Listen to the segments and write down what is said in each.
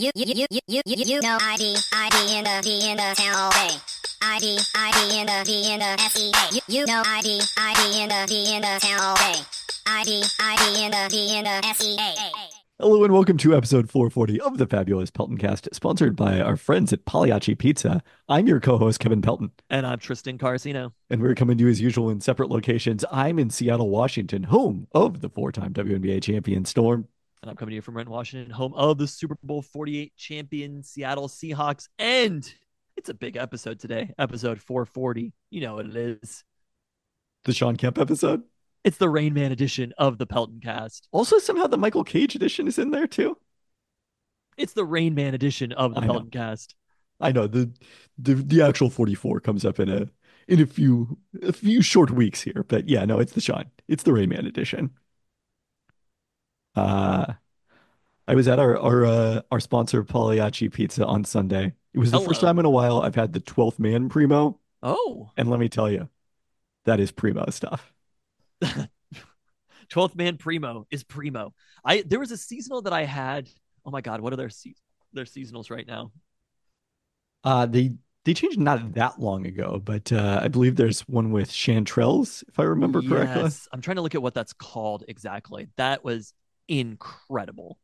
You know ID in the town all day. ID in the SEA. You know ID in the town all day. ID in the SEA. Hello and welcome to episode 440 of the Fabulous Pelton Cast, sponsored by our friends at Pagliacci Pizza. I'm your co-host, Kevin Pelton, And I'm Tristan Carcino. and we're coming to you as usual in separate locations. I'm in Seattle, Washington, home of the four-time WNBA champion Storm. And I'm coming to you from Renton, Washington, home of the Super Bowl 48 champion Seattle Seahawks. And it's a big episode today, episode 440. You know what it is. The Sean Kemp episode. It's the Rain Man edition of the Pelton Cast. Also, somehow the Michael Cage edition is in there too. It's the Rain Man edition of the I know. Pelton Cast. I know the actual 44 comes up in a few short weeks here, but yeah, no, it's the Rayman edition. I was at our sponsor Pagliacci Pizza on Sunday. It was the first Hello. time in a while I've had the 12th man primo, Oh, and let me tell you, that is primo stuff. 12th Man Primo is Primo. There was a seasonal that I had. Oh my God, what are their seasonals right now? They changed not that long ago, but I believe there's one with chanterelles, if I remember correctly. Yes, I'm trying to look at what that's called exactly. That was incredible.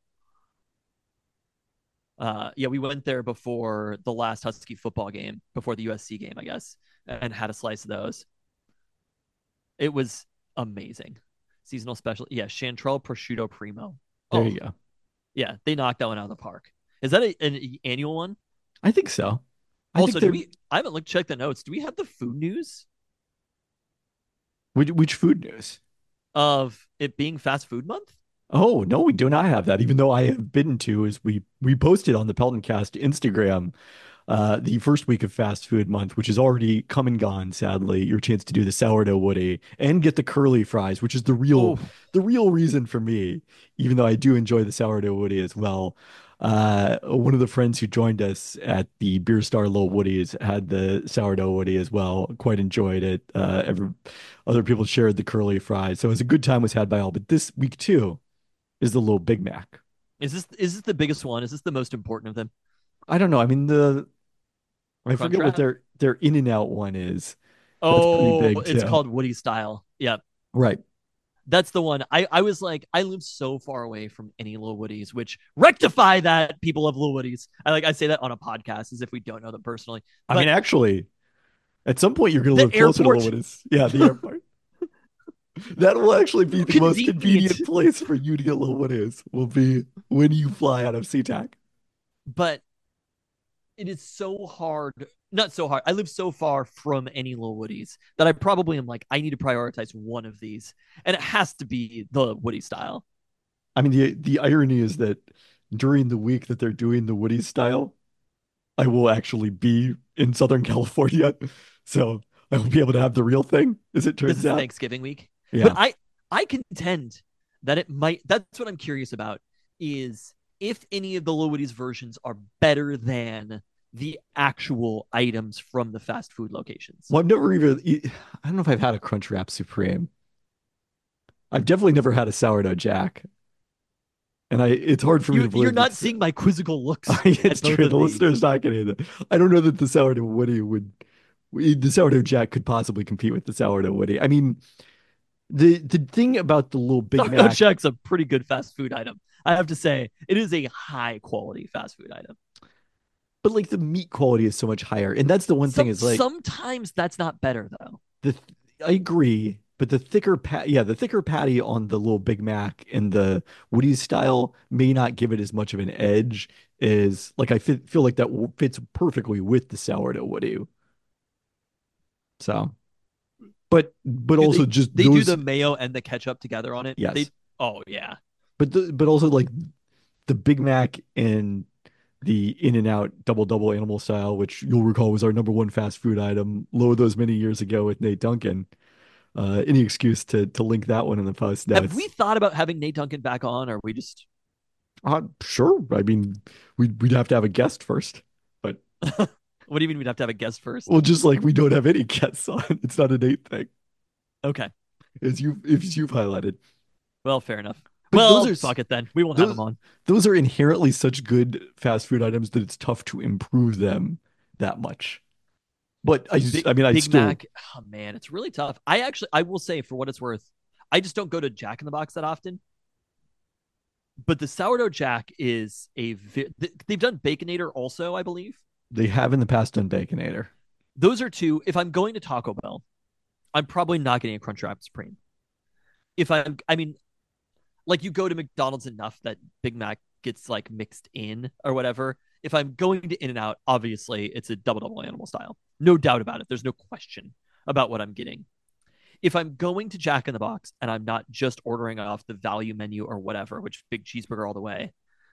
Yeah, we went there before the last Husky football game, before the USC game, I guess, and had a slice of those. It was amazing. Seasonal special. Yeah, Chanterelle Prosciutto Primo. There Oh, you go. yeah, they knocked that one out of the park. Is that an annual one? I think so. I think Also, they're I haven't checked the notes. Do we have the food news which food news? of it being fast food month? Oh, no, we do not have that, even though I have been to, as we posted on the Pelton Cast Instagram, the first week of fast food month, which is already come and gone, sadly, your chance to do the sourdough woody and get the curly fries, which is Oh, the real reason for me, even though I do enjoy the sourdough woody as well. One of the friends who joined us at the Beer Star Little Woody's had the sourdough woody as well. Quite enjoyed it. Other people shared the curly fries, so it was a good time was had by all. But this week too is the little Big Mac. is this the biggest one? Is this the most important of them? I don't know. I mean, I forget what Crunchwrap? their In and Out one is. That's pretty Oh, big it's too. called Woody Style. Yeah, Right. that's the one. I was like, I live so far away from any Little Woodies, which rectify that, people of Little Woodies. I say that on a podcast as if we don't know them personally. I mean, But actually, at some point you're going to the live closer to airport, Lowood. Yeah, the airport. That will actually be the most convenient. convenient place for you to get Lowood is will be when you fly out of SeaTac. But it is so hard. Not so hard. I live so far from any Little Woodies that I probably am like, I need to prioritize one of these. And it has to be the Woody Style. I mean, the irony is that during the week that they're doing the Woody style, I will actually be in Southern California, so I will be able to have the real thing, as it This turns is out. Thanksgiving week. But Yeah. I contend that it might, that's what I'm curious about, is if any of the Little Woody's versions are better than the actual items from the fast food locations. Well, I've never even. I don't know if I've had a Crunchwrap Supreme. I've definitely never had a sourdough Jack, and it's hard for me to You're believe not that. seeing my quizzical looks It's at both true. of The these. listener's not getting that. I don't know that the sourdough Woody the sourdough Jack could possibly compete with the sourdough Woody. I mean, the thing about the little Big Taco Mac, Shack's a pretty good fast food item. I have to say, it is a high quality fast food item. but like the meat quality is so much higher, and that's the one thing is like Sometimes that's not better though. the I agree, but the thicker patty on the little Big Mac in the Woody's style may not give it as much of an edge as like feel like that fits perfectly with the sourdough Woody. So, but Dude, also just they do those the mayo and the ketchup together on it. yes, Oh yeah. but also like the Big Mac and the In and Out double double animal style, which you'll recall was our number one fast food item, low those many years ago with Nate Duncan. Any excuse to link that one in the post Have we notes. thought about having Nate Duncan back on, or are we just Sure. I mean, we'd have to have a guest first, but what do you mean we'd have to have a guest first? well, just like we don't have any guests on. It's not a Nate thing, Okay. as you've highlighted. Well, fair enough. But those Well, are fuck it then. We won't have those him on. those are inherently such good fast food items that it's tough to improve them that much. But Big I mean, I Big still Mac. Oh man, it's really tough. I will say for what it's worth, I just don't go to Jack in the Box that often. But the sourdough Jack is they've done Baconator also, I believe. they have in the past done Baconator. Those are two. If I'm going to Taco Bell, I'm probably not getting a Crunchwrap Supreme. I mean, like you go to McDonald's enough that Big Mac gets like mixed in or whatever. If I'm going to In-N-Out, obviously it's a double double animal style. No doubt about it. There's no question about what I'm getting. If I'm going to Jack in the Box and I'm not just ordering off the value menu or whatever, which big cheeseburger all the way,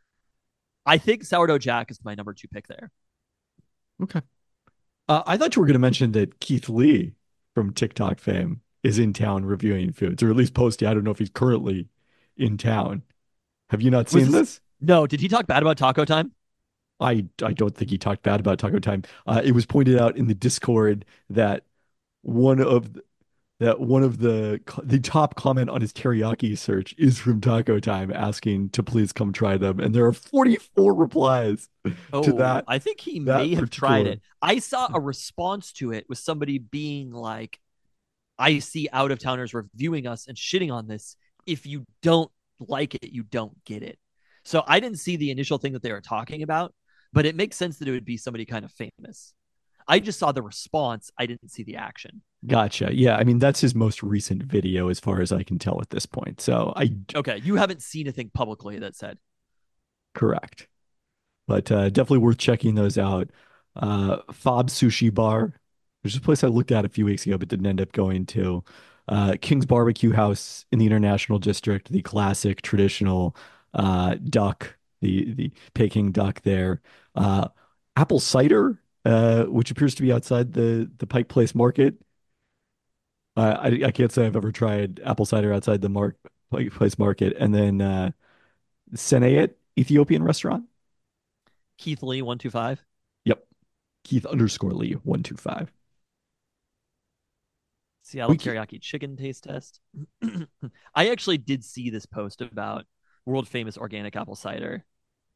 I think sourdough Jack is my number two pick there. Okay. I thought you were going to mention that Keith Lee from TikTok fame is in town reviewing foods, or at least posting. I don't know if he's currently in town. Have you not Was seen this this? No, did he talk bad about Taco Time? I don't think he talked bad about Taco Time. It was pointed out in the Discord that one of one of the top comment on his teriyaki search is from Taco Time asking to please come try them, and there are 44 replies to Oh, I think he that may have tried particular. it. I saw a response to it with somebody being like, I see out of towners reviewing us and shitting on this. If you don't like it, you don't get it. So I didn't see the initial thing that they were talking about, but it makes sense that it would be somebody kind of famous. I just saw the response. I didn't see the action. Gotcha. Yeah, I mean that's his most recent video as far as I can tell at this point. So I Okay, you haven't seen a thing publicly that said. correct. But definitely worth checking those out. Fob Sushi Bar, which is a place I looked at a few weeks ago but didn't end up going to. King's Barbecue House in the International District, the classic traditional duck, the Peking duck there. Uh, Apple cider, which appears to be outside the Pike Place Market. I can't say I've ever tried apple cider outside the Pike Place Market. And then Senayet Ethiopian restaurant. Keith Lee 125. Yep. Keith_Lee 125. Seattle We can, teriyaki chicken taste test. I actually did see this post about world famous organic apple cider.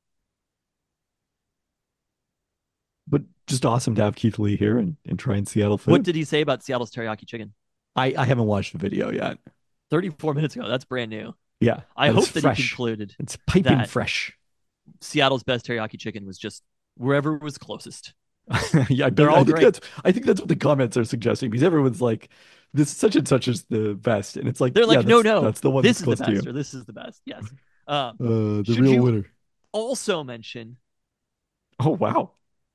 but just awesome to have Keith Lee here and try and Seattle What food. did he say about Seattle's teriyaki chicken? I haven't watched the video yet. 34 minutes ago. That's brand new. Yeah, I but it's hope that he fresh. concluded It's piping that fresh. Seattle's best teriyaki chicken was just wherever was closest. Yeah, They're all great. I think that's what the comments are suggesting because everyone's like, this such and such is the best, and it's like, They're yeah, like, no, no, that's the one this that's is the close to best, you. or this is the best. Yes. The Should real you winner. also mention Oh wow.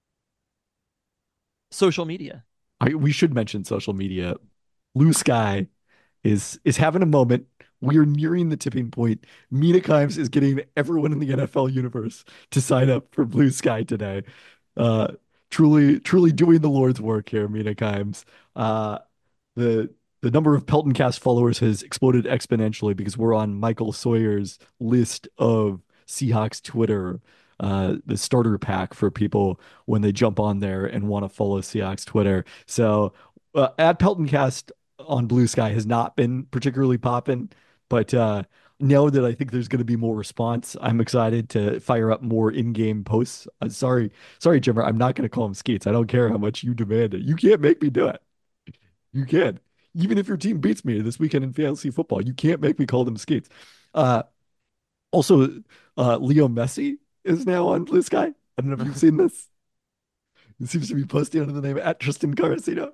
social media? We should mention social media. Blue Sky is having a moment. We are nearing the tipping point. Mina Kimes is getting everyone in the NFL universe to sign up for Blue Sky today. Uh, truly doing the Lord's work here, Mina Kimes. The the number of Pelton Cast followers has exploded exponentially because we're on Michael Sawyer's list of Seahawks Twitter, the starter pack for people when they jump on there and want to follow Seahawks Twitter. So at Pelton Cast on Blue Sky has not been particularly popping, but now that I think there's going to be more response, I'm excited to fire up more in-game posts. Sorry, Jimmer, I'm not going to call him Skeets. I don't care how much you demand it. You can't make me do it. You can. Even if your team beats me this weekend in fantasy football, you can't make me call them Skeets. Uh, also, Leo Messi is now on Blue Sky. I don't know if you've seen this. He seems to be posting under the name at Tristan Carrasino.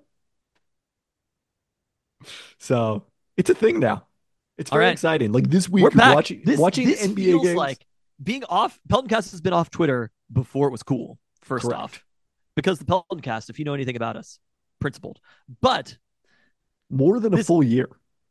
So it's a thing now. It's All very right. exciting. Like this We're week, back. watching This NBA feels games. like being off. Peltoncast has been off Twitter before it was cool. First Correct. off, because the Peltoncast, if you know anything about us, principled, but More than a this full year.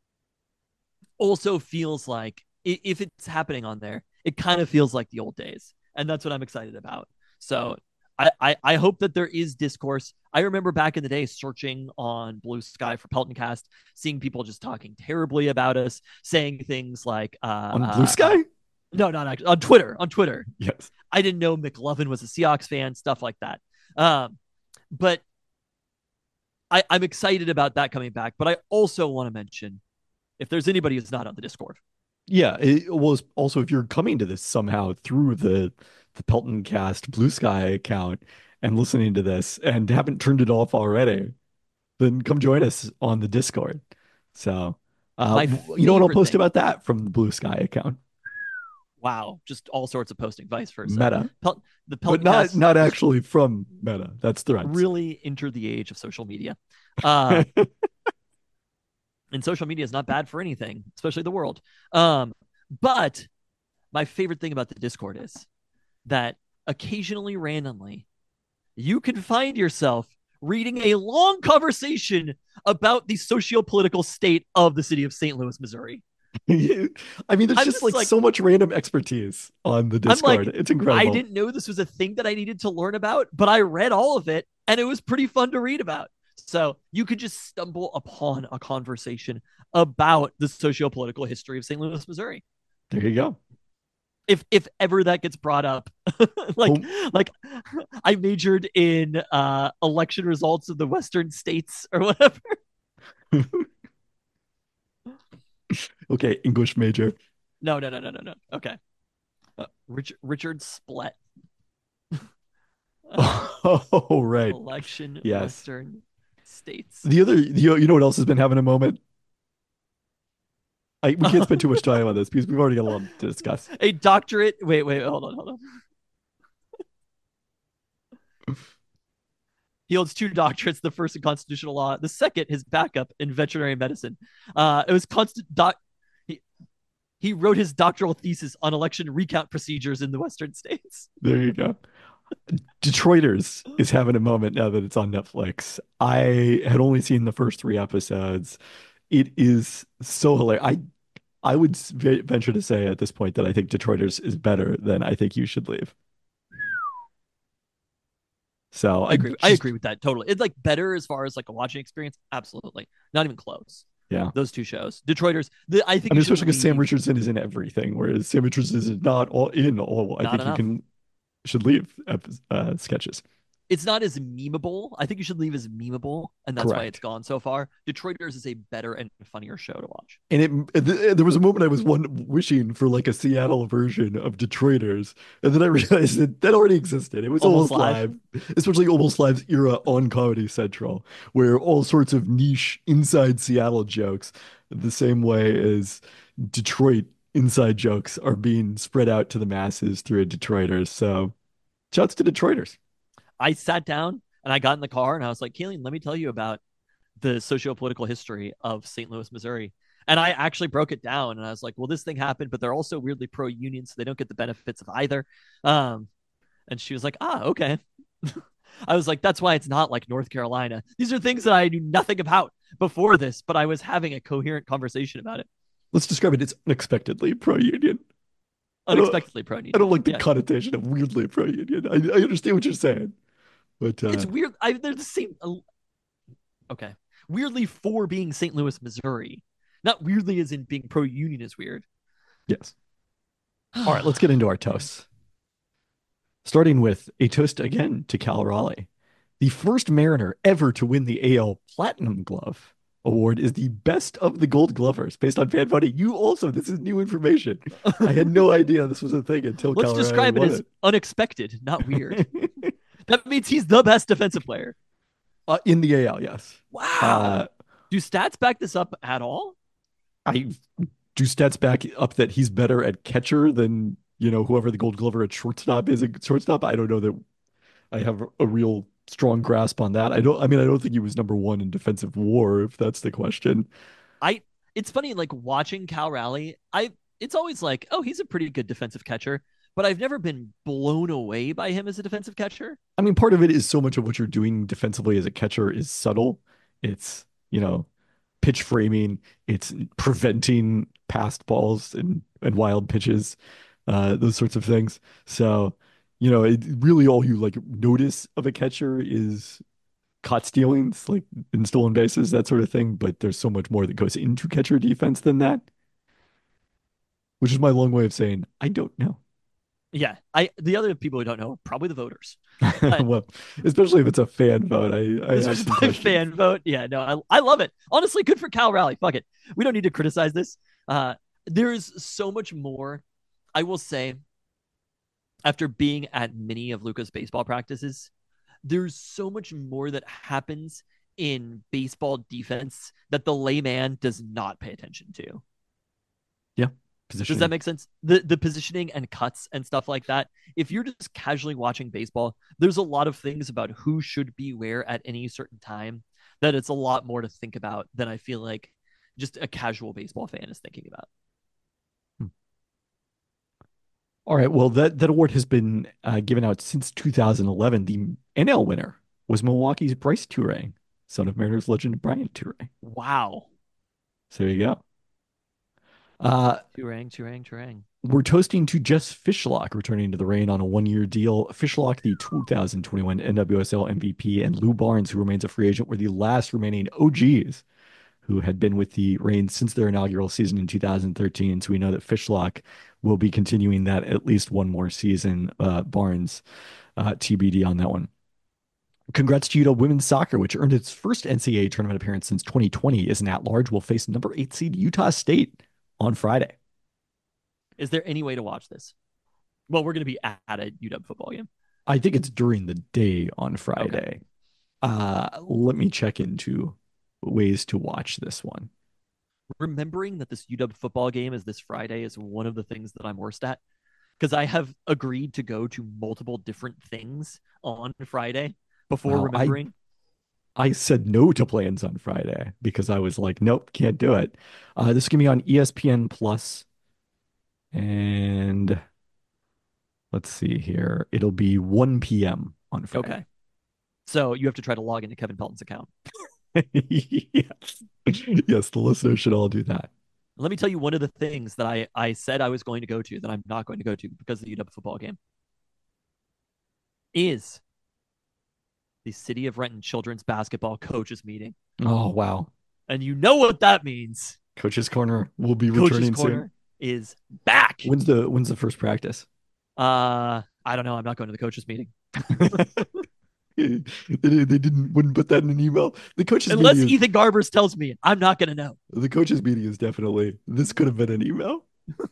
also feels like if it's happening on there, it kind of feels like the old days, and that's what I'm excited about. So I hope that there is discourse. I remember back in the day searching on Blue Sky for Peltoncast, seeing people just talking terribly about us, saying things like On Blue Sky? no, not actually on Twitter. On Twitter, Yes. I didn't know McLovin was a Seahawks fan, stuff like that. But I'm excited about that coming back. But I also want to mention if there's anybody who's not on the Discord, Yeah, it was also if you're coming to this somehow through the Pelton Cast Blue Sky account and listening to this and haven't turned it off already, then come join us on the Discord. So, My you know what I'll favorite post thing. about that from the Blue Sky account? Wow, just all sorts of posting, vice versa. Meta, The but Pelton not Cast not actually from Meta. That's Threads. really entered the age of social media. Uh, and social media is not bad for anything, especially the world. But my favorite thing about the Discord is that occasionally, randomly, you can find yourself reading a long conversation about the socio-political state of the city of St. Louis, Missouri. I mean, there's I'm just just like like, so much random expertise on the I'm Discord. like, It's I incredible. didn't know this was a thing that I needed to learn about, but I read all of it and it was pretty fun to read about. So you could just stumble upon a conversation about the socio-political history of St. Louis, Missouri. There you go. If ever that gets brought up, like Home, like I majored in election results of the Western states or whatever. okay, English major. No. Okay, Richard Splett. Oh, right. Election Yes. Western states. The other, you know what else has been having a moment? We can't spend too much time on this because we've already got a lot to discuss. A doctorate. Wait, hold on. He holds two doctorates, the first in constitutional law, the second, his backup, in veterinary medicine. It was constant doc. He wrote his doctoral thesis on election recount procedures in the Western states. There you go. Detroiters is having a moment now that it's on Netflix. I had only seen the first three episodes. It is so hilarious. I would venture to say at this point that I think Detroiters is better than I think you should leave. So I agree. I agree with that totally. It's like better as far as like a watching experience. Absolutely, not even close. Yeah. Those two shows, Detroiters. I think, I mean, especially because Sam Richardson is in everything, whereas Sam Richardson is not all in all. I think enough. you should leave sketches. It's not as memeable. I think you should leave as memeable, and that's why it's gone so far. Detroiters is a better and funnier show to watch. And there was a moment I was wishing for like a Seattle version of Detroiters, and then I realized that already existed. It was Almost Live, especially Almost Live's era on Comedy Central, where all sorts of niche inside Seattle jokes, the same way as Detroit inside jokes, are being spread out to the masses through Detroiters. So, shouts to Detroiters. I sat down and I got in the car and I was like, Keelan, let me tell you about the socio-political history of St. Louis, Missouri. And I actually broke it down and I was like, well, this thing happened, but they're also weirdly pro-union, so they don't get the benefits of either. And she was like, okay. I was like, that's why it's not like North Carolina. These are things that I knew nothing about before this, but I was having a coherent conversation about it. Let's describe it. It's unexpectedly pro-union. Unexpectedly pro-union. I don't like the connotation of weirdly pro-union. I understand what you're saying. But it's weird. They're the same. Okay. Weirdly for being St. Louis, Missouri. Not weirdly as in being pro-union is weird. Yes. All right, let's get into our toasts. Starting with a toast again to Cal Raleigh. The first Mariner ever to win the AL Platinum Glove Award is the best of the Gold Glovers based on fan voting. You also, this is new information. I had no idea this was a thing until Let's describe it as unexpected, not weird. That means he's the best defensive player. In the AL, yes. Wow. Do stats back this up at all? I do stats back up that he's better at catcher than, whoever the Gold Glover at shortstop is at shortstop. I don't know that I have a real strong grasp on that. I don't think he was number one in defensive WAR, if that's the question. It's funny, like watching Cal Raleigh, it's always like, oh, he's a pretty good defensive catcher. But I've never been blown away by him as a defensive catcher. I mean, part of it is so much of what you're doing defensively as a catcher is subtle. It's, pitch framing. It's preventing passed balls and wild pitches, those sorts of things. So, really all you like notice of a catcher is caught stealings, like in stolen bases, that sort of thing. But there's so much more that goes into catcher defense than that, which is my long way of saying I don't know. Yeah, the other people who don't know are probably the voters. Well, especially if it's a fan vote. I fan vote. Yeah, no, I love it. Honestly, good for Cal Raleigh. Fuck it. We don't need to criticize this. There's so much more. I will say, after being at many of Luca's baseball practices, there's so much more that happens in baseball defense that the layman does not pay attention to. Yeah, Does that positioning. make sense? The positioning and cuts and stuff like that. If you're just casually watching baseball, there's a lot of things about who should be where at any certain time that it's a lot more to think about than I feel like just a casual baseball fan is thinking about. Hmm. All right. Well, that award has been given out since 2011. The NL winner was Milwaukee's Bryce Turang, son of Mariners legend Brian Turang. Wow. So there you go. Uh, Turang, Turang, Turang. we're toasting to Jess Fishlock returning to the Reign on a one-year deal. Fishlock, the 2021 NWSL MVP, and Lou Barnes, who remains a free agent, were the last remaining OGs who had been with the Reign since their inaugural season in 2013. So we know that Fishlock will be continuing that at least one more season. Barnes, TBD on that one. Congrats to Utah women's soccer, which earned its first NCAA tournament appearance since 2020, as an at-large will face number 8 seed Utah State on Friday. Is there any way to watch this? Well, we're going to be at a UW football game. I think it's during the day on Friday. Okay. Let me check into ways to watch this one. Remembering that this UW football game is this Friday is one of the things that I'm worst at because I have agreed to go to multiple different things on Friday before Wow, remembering. I said no to plans on Friday because I was like, nope, can't do it. This is gonna be on ESPN Plus, and let's see here. It'll be 1 p.m. on Friday. Okay. So you have to try to log into Kevin Pelton's account. Yes. Yes, the listeners should all do that. Let me tell you one of the things that I said I was going to go to that I'm not going to go to because of the UW football game is the City of Renton Children's Basketball Coaches Meeting. Oh, wow. And you know what that means. Coach's Corner will be Coach's returning Corner is back. When's the first practice? I don't know. I'm not going to the coaches meeting. They wouldn't put that in an email. Unless Ethan Garbers tells me, I'm not going to know. The coaches meeting is definitely this could have been an email.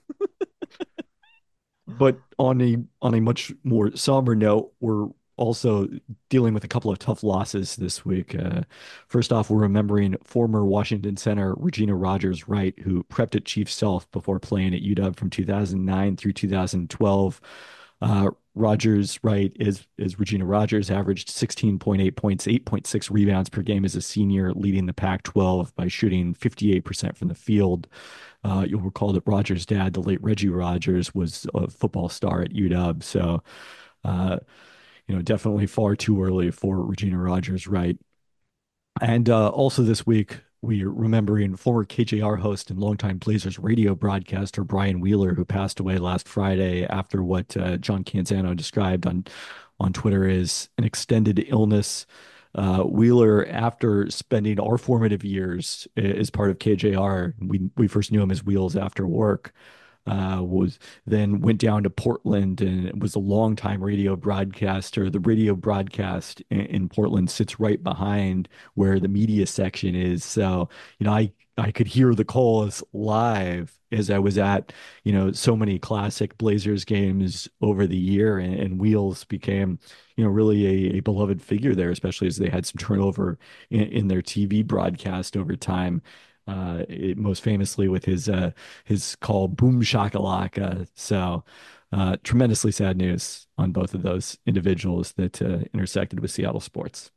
But on a much more somber note, we're also dealing with a couple of tough losses this week. First off, we're remembering former Washington center Regina Rogers-Wright, who prepped at Chief Sealth before playing at UW from 2009 through 2012. Rogers-Wright is Regina Rogers, averaged 16.8 points, 8.6 rebounds per game as a senior, leading the Pac-12 by shooting 58% from the field. You'll recall that Rogers' dad, the late Reggie Rogers, was a football star at UW. So, definitely far too early for Regina Rogers-Wright. And also this week, we're remembering former KJR host and longtime Blazers radio broadcaster Brian Wheeler, who passed away last Friday after what John Canzano described on Twitter as an extended illness. Wheeler, after spending our formative years as part of KJR, we first knew him as Wheels After Work. Was then went down to Portland and was a longtime radio broadcaster. The radio broadcast in Portland sits right behind where the media section is. So, I could hear the calls live as I was at, so many classic Blazers games over the year, and Wheels became, really a beloved figure there, especially as they had some turnover in their TV broadcast over time. Most famously with his call "Boom Shakalaka." So, tremendously sad news on both of those individuals that intersected with Seattle sports.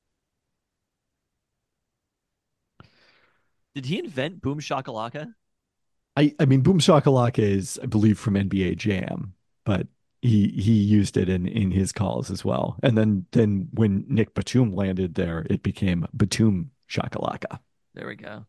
Did he invent Boom Shakalaka? I mean, "Boom Shakalaka" is, I believe, from NBA Jam, but he used it in his calls as well. And then when Nick Batum landed there, it became Batum Shakalaka. There we go.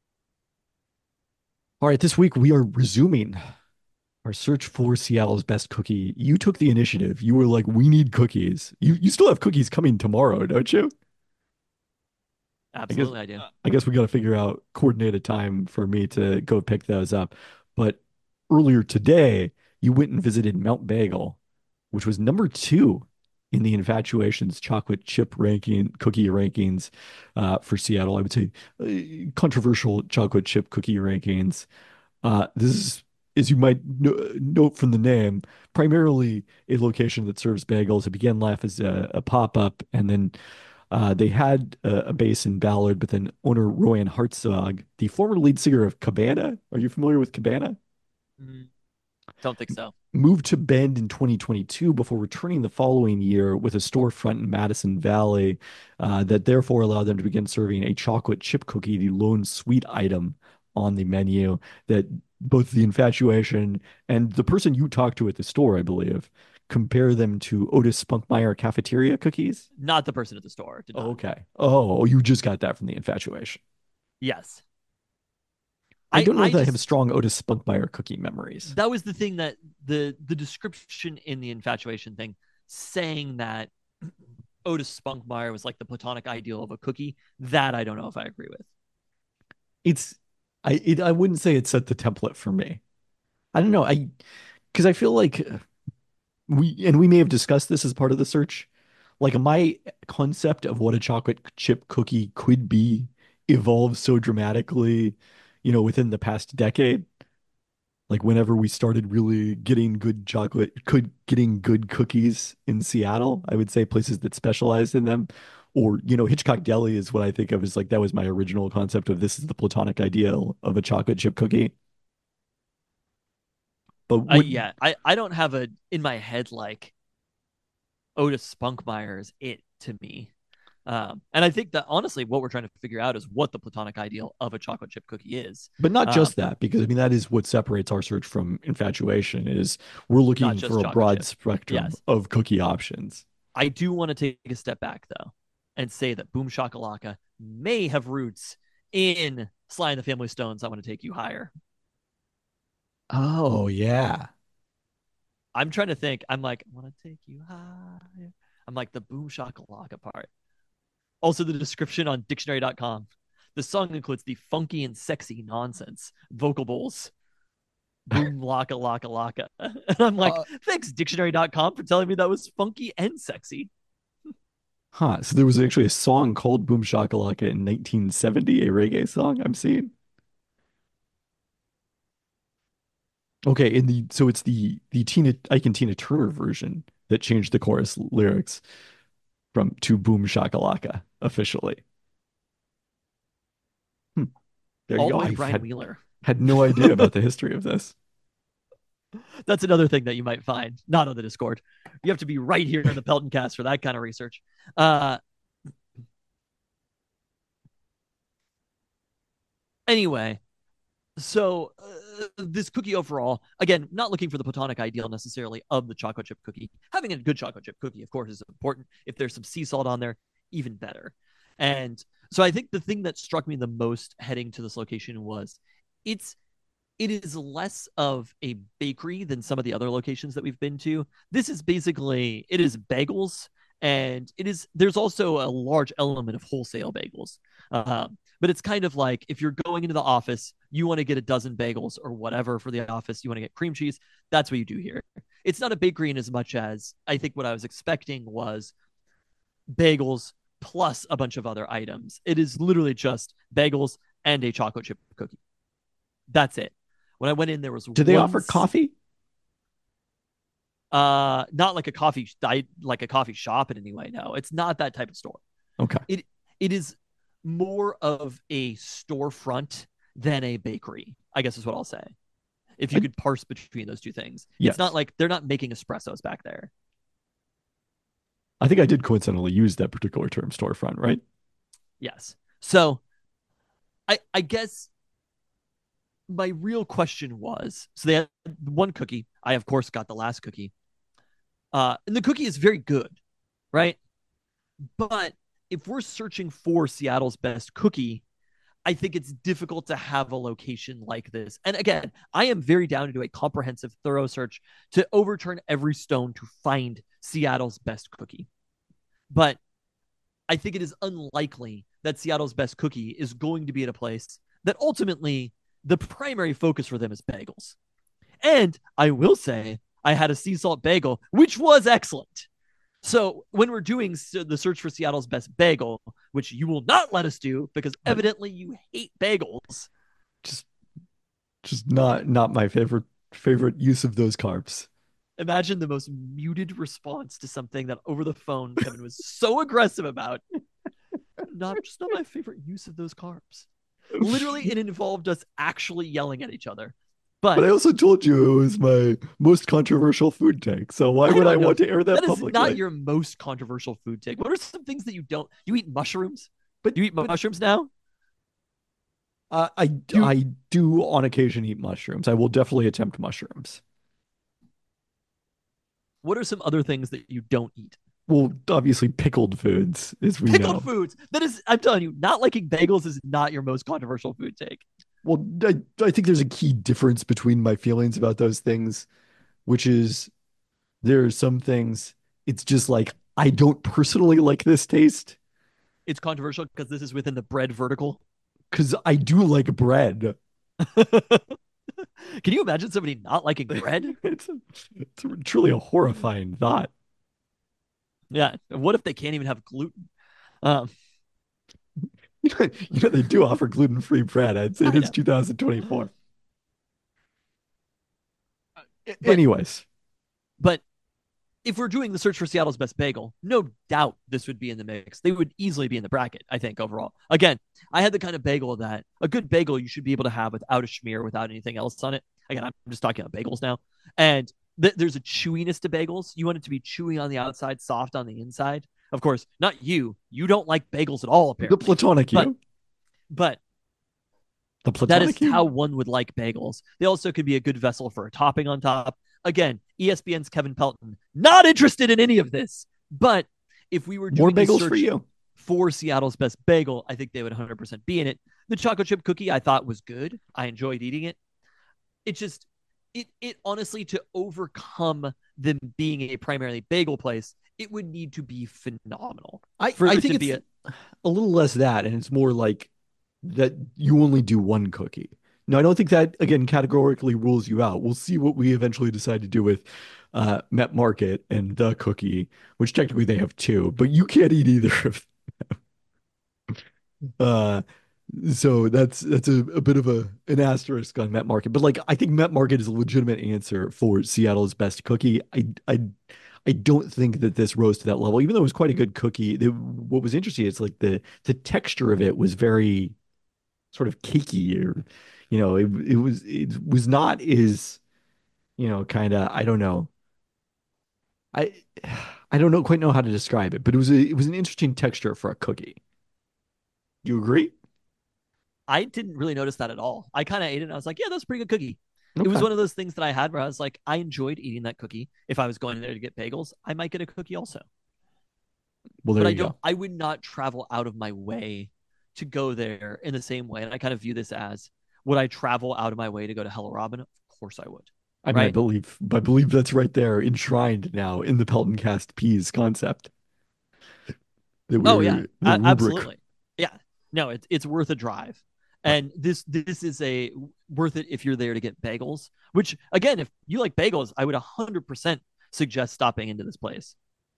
All right, this week we are resuming our search for Seattle's best cookie. You took the initiative. You were like, we need cookies. You still have cookies coming tomorrow, don't you? Absolutely, I do. I guess we got to figure out coordinated time for me to go pick those up. But earlier today, you went and visited Mount Bagel, which was number 2 in the Infatuations chocolate chip cookie rankings for Seattle. I would say controversial chocolate chip cookie rankings. This is, as you might note from the name, primarily a location that serves bagels. It began life as a pop-up, and then they had a base in Ballard, but then owner Royan Hartzog, the former lead singer of Cabana, are you familiar with Cabana? Mm, don't think so. Moved to Bend in 2022 before returning the following year with a storefront in Madison Valley that therefore allowed them to begin serving a chocolate chip cookie, the lone sweet item on the menu that both the infatuation and the person you talked to at the store, I believe, compare them to Otis Spunkmeyer cafeteria cookies. Not the person at the store. Did Oh, not. okay. Oh, you just got that from the infatuation. Yes. I don't know I that I have just strong Otis Spunkmeyer cookie memories. that was the thing that the description in the infatuation thing saying that Otis Spunkmeyer was like the platonic ideal of a cookie, that I don't know if I agree with. It's I wouldn't say it set the template for me. I don't know. I because I feel like we may have discussed this as part of the search. Like my concept of what a chocolate chip cookie could be evolved so dramatically, within the past decade. Like whenever we started really getting good getting good cookies in Seattle, I would say places that specialized in them. Or, Hitchcock Deli is what I think of as like that was my original concept of this is the platonic ideal of a chocolate chip cookie. But what I don't have a in my head like Otis Spunkmeyer is it to me. And I think that honestly, what we're trying to figure out is what the platonic ideal of a chocolate chip cookie is. But not Um, just that, because I mean that is what separates our search from infatuation is we're Not looking just for a chocolate broad chip. spectrum Yes. of cookie options. I do want to take a step back though and say that Boom Shakalaka may have roots in Sly and the Family Stones. I want to take you higher. Oh yeah. I'm trying to think. I'm like, I want to take you higher. I'm like the Boom Shakalaka part. Also, the description on dictionary.com. The song includes the funky and sexy nonsense vocal bowls. Boom laka laka laka. And I'm like, Uh, thanks, dictionary.com, for telling me that was funky and sexy. huh. So there was actually a song called Boom Shakalaka in 1970, a reggae song I'm seeing. Okay, so it's the Tina Ike and Tina Turner version that changed the chorus lyrics from to Boom Shakalaka officially. Hmm, there you All the go. way I to Brian Wheeler. had no idea about the history of this. That's another thing that you might find, not on the Discord. You have to be right here in the Pelton cast for that kind of research. Uh, anyway, so this cookie overall, again, not looking for the platonic ideal necessarily of the chocolate chip cookie. Having a good chocolate chip cookie, of course, is important. If there's some sea salt on there, even better. And so I think the thing that struck me the most heading to this location was it's it is less of a bakery than some of the other locations that we've been to. This is basically it is bagels, and it is there's also a large element of wholesale bagels. But it's kind of like if you're going into the office, you want to get a dozen bagels or whatever for the office, you want to get cream cheese. That's what you do here. It's not a bakery in as much as I think what I was expecting was bagels plus a bunch of other items. It is literally just bagels and a chocolate chip cookie. That's it. When I went in, there was Do they offer coffee? not like a coffee shop in any way. No, it's not that type of store. Okay. It is more of a storefront than a bakery, I guess is what I'll say. If you I, could parse between those two things, it's not yes. like they're not making espressos back there. I think I did coincidentally use that particular term storefront, right? Yes. So I guess my real question was so they had one cookie. I, of course, got the last cookie. And the cookie is very good, right? But if we're searching for Seattle's best cookie, I think it's difficult to have a location like this. And again, I am very down to do a comprehensive, thorough search to overturn every stone to find Seattle's best cookie. But I think it is unlikely that Seattle's best cookie is going to be at a place that ultimately the primary focus for them is bagels. And I will say, I had a sea salt bagel, which was excellent. So when we're doing the search for Seattle's best bagel, which you will not let us do because But evidently you hate bagels, just Just not my favorite use of those carbs. Imagine the most muted response to something that over the phone Kevin was so aggressive about. Not my favorite use of those carbs. Literally, it involved us actually yelling at each other. But But I also told you it was my most controversial food take. So why I would I don't know. want to air that That is not publicly? your most controversial food take. What are some things that you don't? You eat mushrooms? But You eat but mushrooms now? You I do on occasion eat mushrooms. I will definitely attempt mushrooms. What are some other things that you don't eat? Well, obviously pickled foods, as we Pickled know. foods. That is, I'm telling you, not liking bagels is not your most controversial food take. Well, I think there's a key difference between my feelings about those things, which is there are some things it's just like I don't personally like this taste It's controversial because this is within the bread vertical. because I do like bread. Can you imagine somebody not liking bread? It's truly a horrifying thought. Yeah. What if they can't even have gluten? Um, They do offer gluten-free bread. I'd say I it is know. 2024. But Anyways, but if we're doing the search for Seattle's best bagel, no doubt this would be in the mix. They would easily be in the bracket, I think, overall. Again, I had the kind of bagel that a good bagel you should be able to have without a schmear, without anything else on it. Again, I'm just talking about bagels now. And there's a chewiness to bagels. You want it to be chewy on the outside, soft on the inside. Of course, not you. You don't like bagels at all, the apparently. platonic But you, but the that is platonic you. how one would like bagels. They also could be a good vessel for a topping on top. Again, ESPN's Kevin Pelton, not interested in any of this. But if we were More doing a bagels for search you. for Seattle's best bagel, I think they would 100% be in it. The chocolate chip cookie I thought was good. I enjoyed eating it. It just, it honestly, to overcome them being a primarily bagel place, it would need to be phenomenal for I there think to be it's a little less that, and it's more like that you only do one cookie. No, I don't think that again categorically rules you out. We'll see what we eventually decide to do with Met Market and the cookie, which technically they have two, but you can't eat either of uh so that's a bit of an asterisk on Met Market. But like I think Met Market is a legitimate answer for Seattle's best cookie. I don't think that this rose to that level, even though it was quite a good cookie. What was interesting is like the texture of it was very sort of cakey, or it was not as kind of I don't know. I I don't know quite know how to describe it, but it was an interesting texture for a cookie. You agree? I didn't really notice that at all. I kind of ate it and I was like, yeah, that's a pretty good cookie. It was Okay. one of those things that I had where I was like, I enjoyed eating that cookie. If I was going there to get bagels, I might get a cookie also. Well, But there you go. I would not travel out of my way to go there in the same way. And I kind of view this as, would I travel out of my way to go to Hello Robin? Of course I would. I mean, Right? I believe that's right there enshrined now in the Pelton Cast Peas concept that Oh yeah, we're the rubric. absolutely. Yeah. No, it's worth a drive. And this is a worth it if you're there to get bagels, which again, if you like bagels, I would 100% suggest stopping into this place.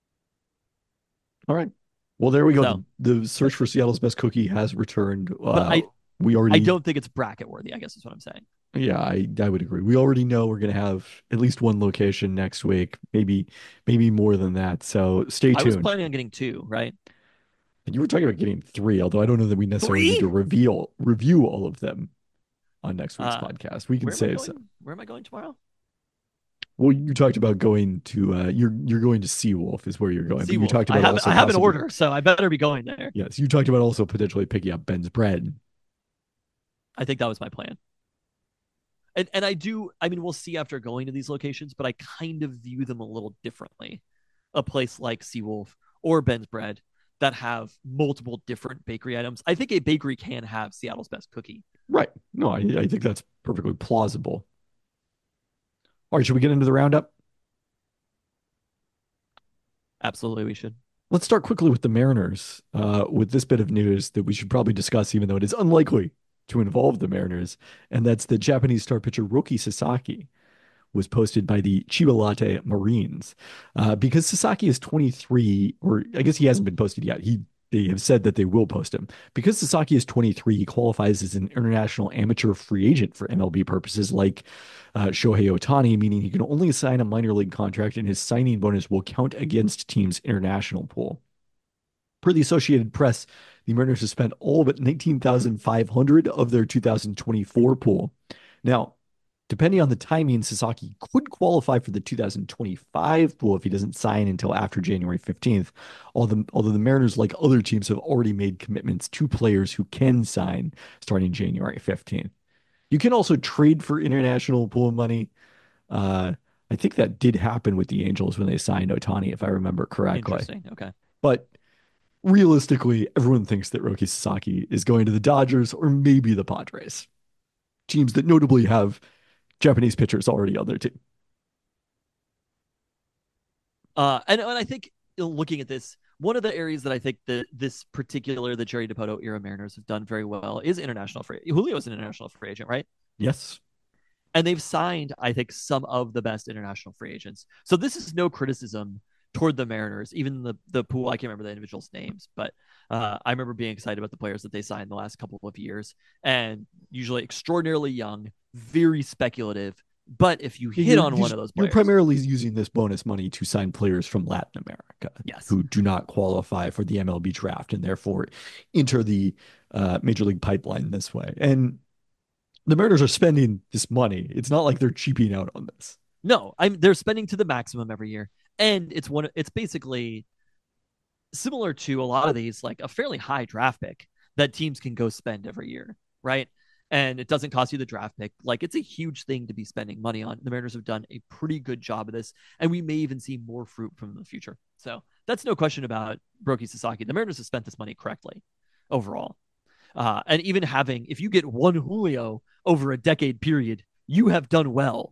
All right. Well, there we go. So, The search for Seattle's best cookie has returned. but We I already, don't think it's bracket worthy, I guess is what I'm saying. yeah, I would agree. We already know we're going to have at least one location next week, maybe more than that. So stay I was tuned. planning on getting two, right? You were talking about getting three, although I don't know that we necessarily need Three? to review all of them on next week's Uh podcast. We can where am I save some. going? Where am I going tomorrow? Well, you talked about going to you're going to Seawolf is where you're going, but you Seawolf. talked about also I have an possibly order, so I better be going there. yes, you talked about also potentially picking up Ben's bread. I think that was my plan. And I mean, we'll see after going to these locations, but I kind of view them a little differently. A place like Seawolf or Ben's Bread that have multiple different bakery items. I think a bakery can have Seattle's best cookie. Right. No, I think that's perfectly plausible. All right, should we get into the roundup? Absolutely, we should. Let's start quickly with the Mariners, with this bit of news that we should probably discuss, even though it is unlikely to involve the Mariners, and that's the Japanese star pitcher Roki Sasaki was posted by the Chiba Marines. Because Sasaki is 23, or I guess he hasn't been posted yet. He they have said that they will post him. Because Sasaki is 23, he qualifies as an international amateur free agent for MLB purposes, like Shohei Ohtani, meaning he can only sign a minor league contract and his signing bonus will count against team's international pool. Per the Associated Press, the Mariners have spent all but 19,500 of their 2024 pool. Now, depending on the timing, Sasaki could qualify for the 2025 pool if he doesn't sign until after January 15th. Although the Mariners, like other teams, have already made commitments to players who can sign starting January 15th. You can also trade for international pool money. I think that did happen with the Angels when they signed Ohtani, if I remember correctly. Interesting. Okay. But realistically, everyone thinks that Roki Sasaki is going to the Dodgers or maybe the Padres, teams that notably have Japanese pitchers already on their team. And I think looking at this, one of the areas that I think that the Jerry Dipoto era Mariners have done very well is international free. Julio's an international free agent, right? Yes. And they've signed, I think, some of the best international free agents. So this is no criticism toward the Mariners, even the pool. I can't remember the individuals' names, but I remember being excited about the players that they signed the last couple of years, and usually extraordinarily young, very speculative. But if you hit on one of those players, you're primarily using this bonus money to sign players from Latin America, yes, who do not qualify for the MLB draft and therefore enter the major league pipeline this way. And the Mariners are spending this money. It's not like they're cheaping out on this. No, they're spending to the maximum every year, and it's basically similar to a lot of these, like a fairly high draft pick that teams can go spend every year, right? And it doesn't cost you the draft pick. Like, it's a huge thing to be spending money on. The Mariners have done a pretty good job of this, and we may even see more fruit from the future. So that's no question about Roki Sasaki. The Mariners have spent this money correctly overall. And even if you get one Julio over a decade period, you have done well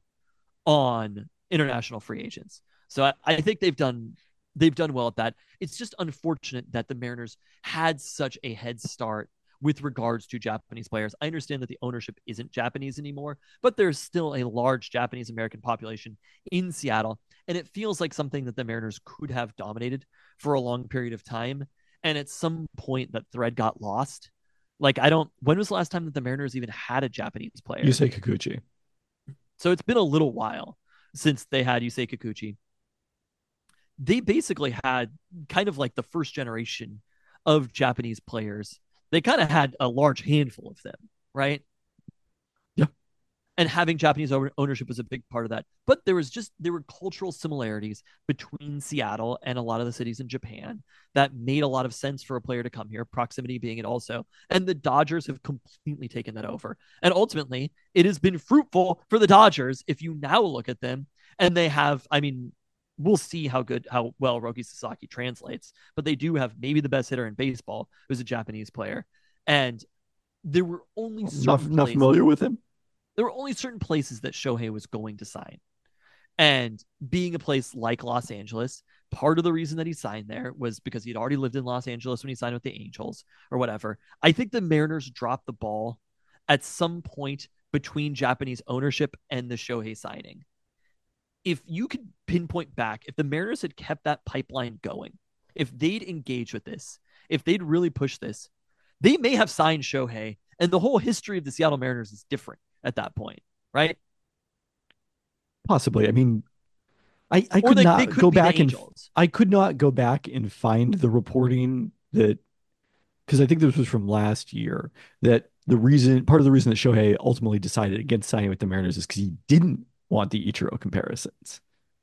on international free agents. So I think they've done well at that. It's just unfortunate that the Mariners had such a head start with regards to Japanese players. I understand that the ownership isn't Japanese anymore, but there's still a large Japanese American population in Seattle. And it feels like something that the Mariners could have dominated for a long period of time. And at some point that thread got lost. Like, when was the last time that the Mariners even had a Japanese player? Yusei Kikuchi. So it's been a little while since they had Yusei Kikuchi. They basically had kind of like the first generation of Japanese players. They kind of had a large handful of them, right? Yeah. And having Japanese ownership was a big part of that. But there were cultural similarities between Seattle and a lot of the cities in Japan that made a lot of sense for a player to come here, proximity being it also. And the Dodgers have completely taken that over. And ultimately, it has been fruitful for the Dodgers if you now look at them. And they have, we'll see how well Roki Sasaki translates, but they do have maybe the best hitter in baseball, who's a Japanese player. And there were only not familiar with him. There were only certain places that Shohei was going to sign. And being a place like Los Angeles, part of the reason that he signed there was because he'd already lived in Los Angeles when he signed with the Angels or whatever. I think the Mariners dropped the ball at some point between Japanese ownership and the Shohei signing. If you could pinpoint back, if the Mariners had kept that pipeline going, if they'd engaged with this, if they'd really pushed this, they may have signed Shohei, and the whole history of the Seattle Mariners is different at that point, right? Possibly. I could not go back and find the reporting that, because I think this was from last year, that part of the reason that Shohei ultimately decided against signing with the Mariners is because he didn't want the Ichiro comparisons.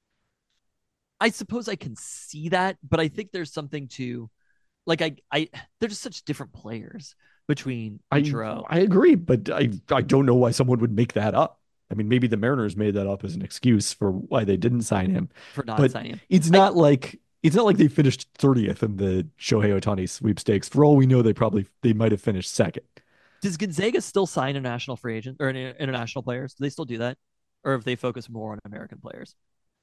I suppose I can see that, but I think there's something to, like, they're just such different players between Ichiro. I agree, but I don't know why someone would make that up. Maybe the Mariners made that up as an excuse for why they didn't sign him. For not signing him. It's not like they finished 30th in the Shohei Ohtani sweepstakes. For all we know, they might have finished second. Does Gonzaga still sign international free agents or international players? Do they still do that? Or have they focused more on American players?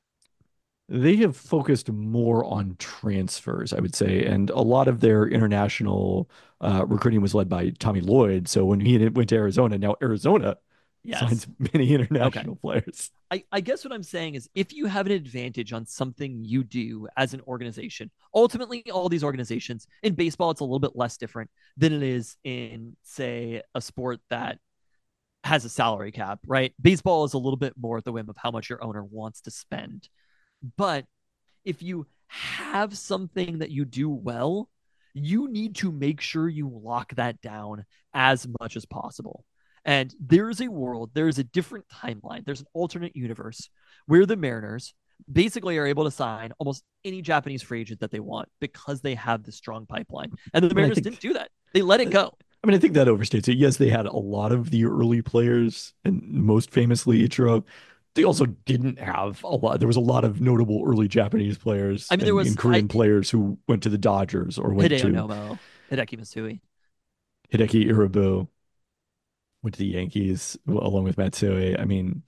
They have focused more on transfers, I would say, and a lot of their international recruiting was led by Tommy Lloyd. So when he went to Arizona, now Arizona Yes. signs many Okay. international players. I guess what I'm saying is if you have an advantage on something you do as an organization, ultimately all these organizations in baseball, it's a little bit less different than it is in, say, a sport that has a salary cap, right? Baseball is a little bit more at the whim of how much your owner wants to spend. But if you have something that you do well, you need to make sure you lock that down as much as possible. And there is a world, there is a different timeline, there's an alternate universe where the Mariners basically are able to sign almost any Japanese free agent that they want because they have this strong pipeline. And the Mariners didn't do that. They let it go. I mean, I think that overstates it. Yes, they had a lot of the early players, and most famously Ichiro. They also didn't have a lot. There was a lot of notable early Japanese players I mean, there was and Korean players who went to the Dodgers or went Hideo to Nomo, Hideki Matsui. Hideki Irabu, went to the Yankees along with Matsui. I mean,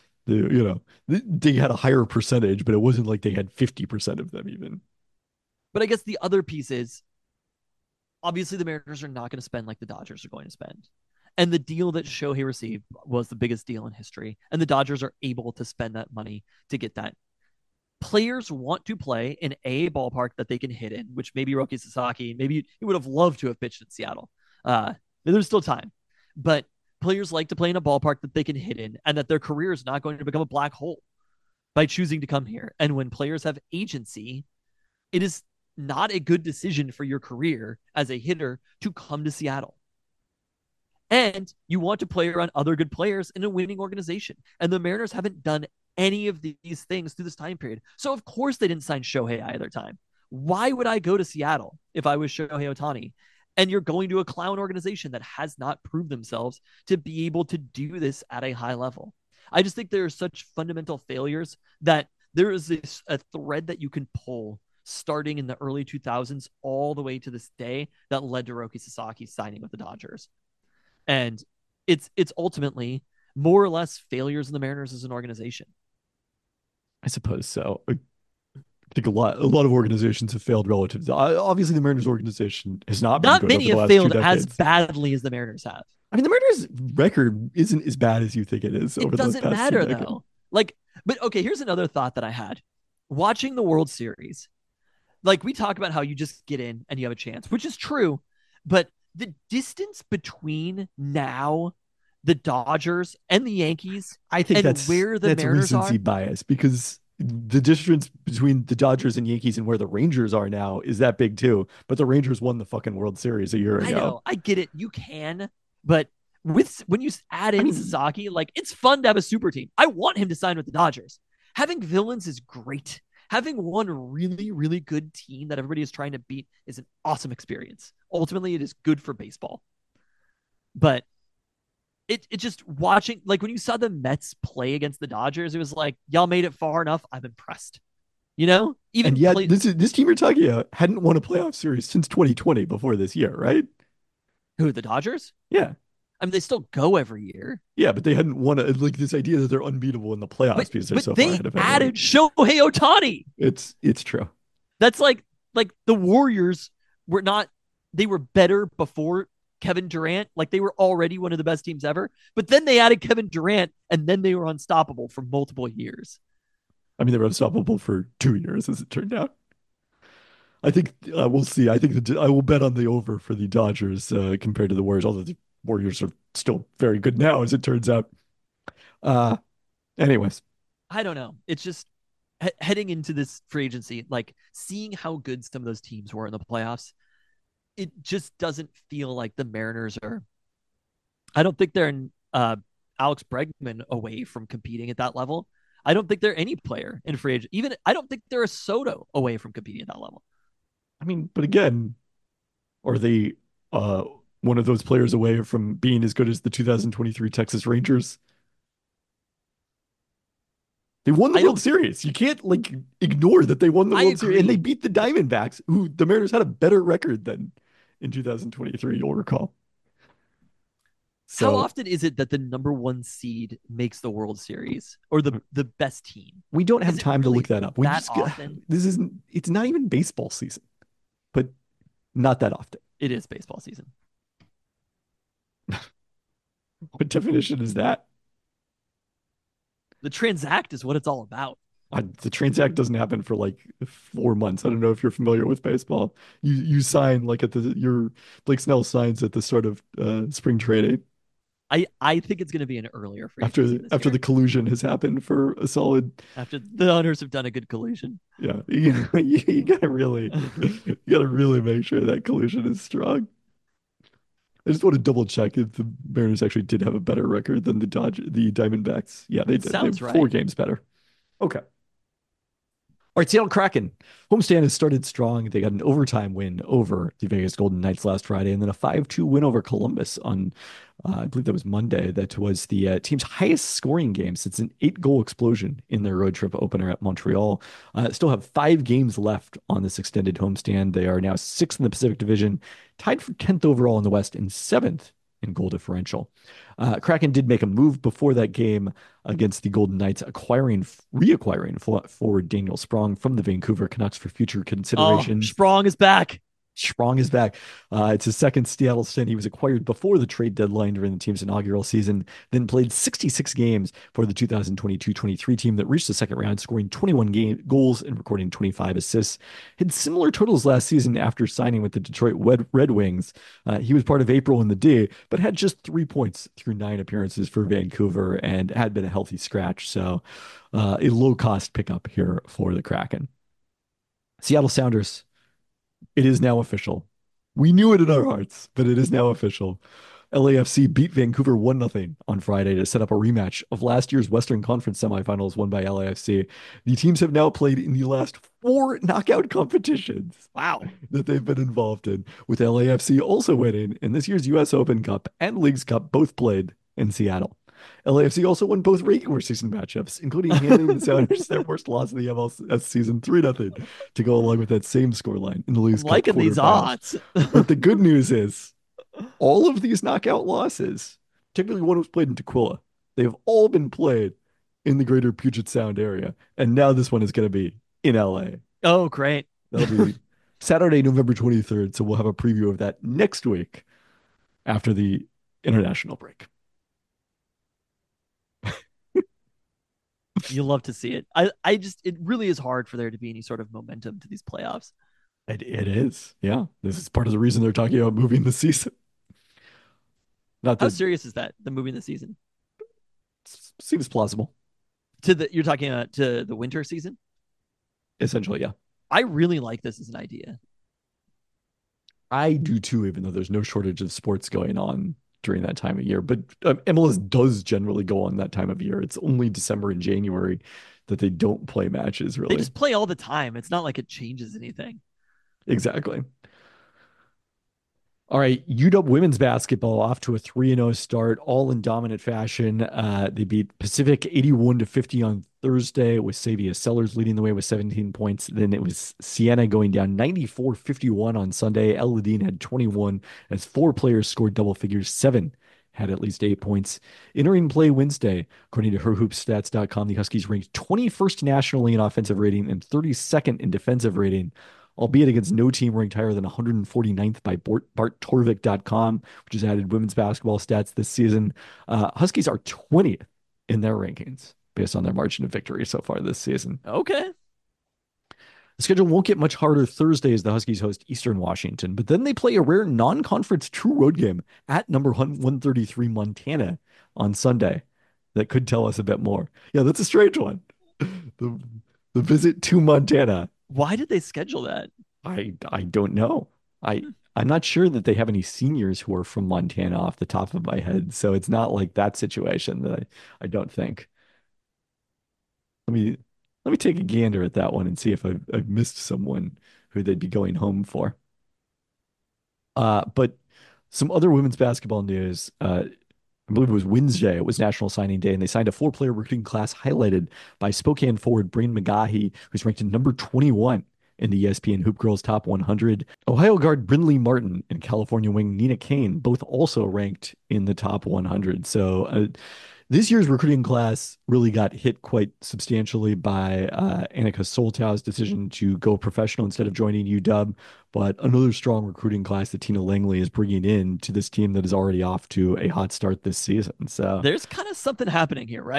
they had a higher percentage, but it wasn't like they had 50% of them even. But I guess the other piece is obviously the Mariners are not going to spend like the Dodgers are going to spend. And the deal that Shohei received was the biggest deal in history. And the Dodgers are able to spend that money to get that. Players want to play in a ballpark that they can hit in, which maybe Roki Sasaki, maybe he would have loved to have pitched in Seattle. There's still time. But players like to play in a ballpark that they can hit in and that their career is not going to become a black hole by choosing to come here. And when players have agency, it is not a good decision for your career as a hitter to come to Seattle. And you want to play around other good players in a winning organization. And the Mariners haven't done any of these things through this time period. So, of course, they didn't sign Shohei either time. Why would I go to Seattle if I was Shohei Ohtani? And you're going to a clown organization that has not proved themselves to be able to do this at a high level. I just think there are such fundamental failures that there is a thread that you can pull starting in the early 2000s all the way to this day that led to Roki Sasaki signing with the Dodgers. And it's ultimately more or less failures in the Mariners as an organization. I suppose so. I think a lot of organizations have failed relative to, obviously the Mariners organization has not been good many over the have last 2 failed decades. as badly as the Mariners have. I mean, the Mariners record isn't as bad as you think it is over the past 2 decades. It doesn't matter though. But okay, here's another thought that I had. Watching the World Series, like we talk about how you just get in and you have a chance, which is true, but the distance between now the Dodgers and the Yankees, I think that's where the Mariners recency are bias, because the distance between the Dodgers and Yankees and where the Rangers are now is that big too. But the Rangers won the fucking World Series a year ago. I know, I get it. You can, but when you add in Sasaki, like it's fun to have a super team. I want him to sign with the Dodgers. Having villains is great. Having one really, really good team that everybody is trying to beat is an awesome experience. Ultimately, it is good for baseball. But it just watching, like when you saw the Mets play against the Dodgers, it was like, y'all made it far enough. I'm impressed. Even and yet this team you're talking about hadn't won a playoff series since 2020 before this year, right? Who, the Dodgers? Yeah. I mean, they still go every year. Yeah, but they hadn't won like this idea that they're unbeatable in the playoffs because they're so far ahead of everyone. Added Shohei Ohtani. It's true. That's like the Warriors were not. They were better before Kevin Durant. Like they were already one of the best teams ever. But then they added Kevin Durant, and then they were unstoppable for multiple years. I mean, they were unstoppable for 2 years, as it turned out. I think we'll see. I think I will bet on the over for the Dodgers compared to the Warriors, although the Warriors are still very good now, as it turns out. Anyways, I don't know. It's just heading into this free agency, like seeing how good some of those teams were in the playoffs. It just doesn't feel like the Mariners are. I don't think they're in Alex Bregman away from competing at that level. I don't think they're any player in free agent. Even I don't think they're a Soto away from competing at that level. I mean, but again, are they one of those players away from being as good as the 2023 Texas Rangers? They won the World Series. You can't ignore that they won the World Series, and they beat the Diamondbacks, who the Mariners had a better record than in 2023. You'll recall. So, how often is it that the number one seed makes the World Series or the best team? We don't have time to look that up. Often? It's not even baseball season, but not that often. It is baseball season. What definition is that? The Transact is what it's all about. The transact doesn't happen for like 4 months. I don't know if you're familiar with baseball. You sign like at the your Blake Snell signs at the start of spring training I think it's going to be an earlier free after agency this after year the collusion has happened for a solid. after the Hunters have done a good collusion. Yeah, you gotta really make sure that collusion is strong. I just want to double check if the Mariners actually did have a better record than the Diamondbacks. Yeah, they It did. They have sounds four right. games better. Okay. All right, Seattle Kraken. Homestand has started strong. They got an overtime win over the Vegas Golden Knights last Friday, and then a 5-2 win over Columbus on, I believe that was Monday. That was the team's highest scoring game since an 8-goal explosion in their road trip opener at Montreal. Still have 5 games left on this extended homestand. They are now sixth in the Pacific Division, tied for 10th overall in the West, and seventh in goal differential. Kraken did make a move before that game against the Golden Knights, reacquiring forward Daniel Sprong from the Vancouver Canucks for future Oh, considerations. Sprong is back. Sprong is back. It's his second Seattle stint. He was acquired before the trade deadline during the team's inaugural season, then played 66 games for the 2022-23 team that reached the second round, scoring 21 goals and recording 25 assists. Had similar totals last season after signing with the Detroit Red Wings. He was part of April in the D, but had just 3 points through 9 appearances for Vancouver and had been a healthy scratch. So a low-cost pickup here for the Kraken. Seattle Sounders, it is now official. We knew it in our hearts, but it is now official. LAFC beat Vancouver 1-0 on Friday to set up a rematch of last year's Western Conference semifinals won by LAFC. The teams have now played in the last 4 knockout competitions Wow. that they've been involved in, with LAFC also winning in this year's US Open Cup and Leagues Cup, both played in Seattle. LAFC also won both regular season matchups, including handing the Sounders their worst loss of the MLS season 3-0 to go along with that same scoreline in the I'm Leagues Cup liking these quarterfinals. odds. But the good news is all of these knockout losses, technically one was played in Tequila, they've all been played in the greater Puget Sound area. And now this one is going to be in LA. Oh, great. That'll be Saturday, November 23rd. So we'll have a preview of that next week after the international break. You love to see it. I just, it really is hard for there to be any sort of momentum to these playoffs. It is. Yeah. This is part of the reason they're talking about moving the season. Not How that serious is that? The moving the season seems plausible. you're talking to the winter season. Essentially, yeah. I really like this as an idea. I do too, even though there's no shortage of sports going on during that time of year. But MLS does generally go on that time of year. It's only December and January that they don't play matches, They really. just play all the time. It's not like it changes anything. Exactly. All right, UW women's basketball off to a 3-0 start, all in dominant fashion. They beat Pacific 81-50 on Thursday, with Savia Sellers leading the way with 17 points. Then it was Siena going down 94-51 on Sunday. El Ladin had 21 as 4 players scored double figures. 7 had at least 8 points. Entering play Wednesday, according to herhoopstats.com, the Huskies ranked 21st nationally in offensive rating and 32nd in defensive rating, albeit against no team ranked higher than 149th by BartTorvik.com, which has added women's basketball stats this season. Huskies are 20th in their rankings based on their margin of victory so far this season. Okay. The schedule won't get much harder Thursday as the Huskies host Eastern Washington, but then they play a rare non-conference true road game at number 133 Montana on Sunday. That could tell us a bit more. Yeah, that's a strange one. The, the visit to Montana. Why did they schedule that? I don't know. I'm not sure that they have any seniors who are from Montana off the top of my head, so it's not like that situation that I don't think. Let me take a gander at that one and see if I've missed someone who they'd be going home for. But some other women's basketball news. I believe it was Wednesday. It was National Signing Day, and they signed a 4-player recruiting class highlighted by Spokane forward Brain McGahee, who's ranked at number 21 in the ESPN Hoop Girls Top 100. Ohio guard Brindley Martin and California wing Nina Kane both also ranked in the top 100. So this year's recruiting class really got hit quite substantially by Annika Soltau's decision to go professional instead of joining UW. But another strong recruiting class that Tina Langley is bringing in to this team that is already off to a hot start this season. So There's kind of something happening here, right?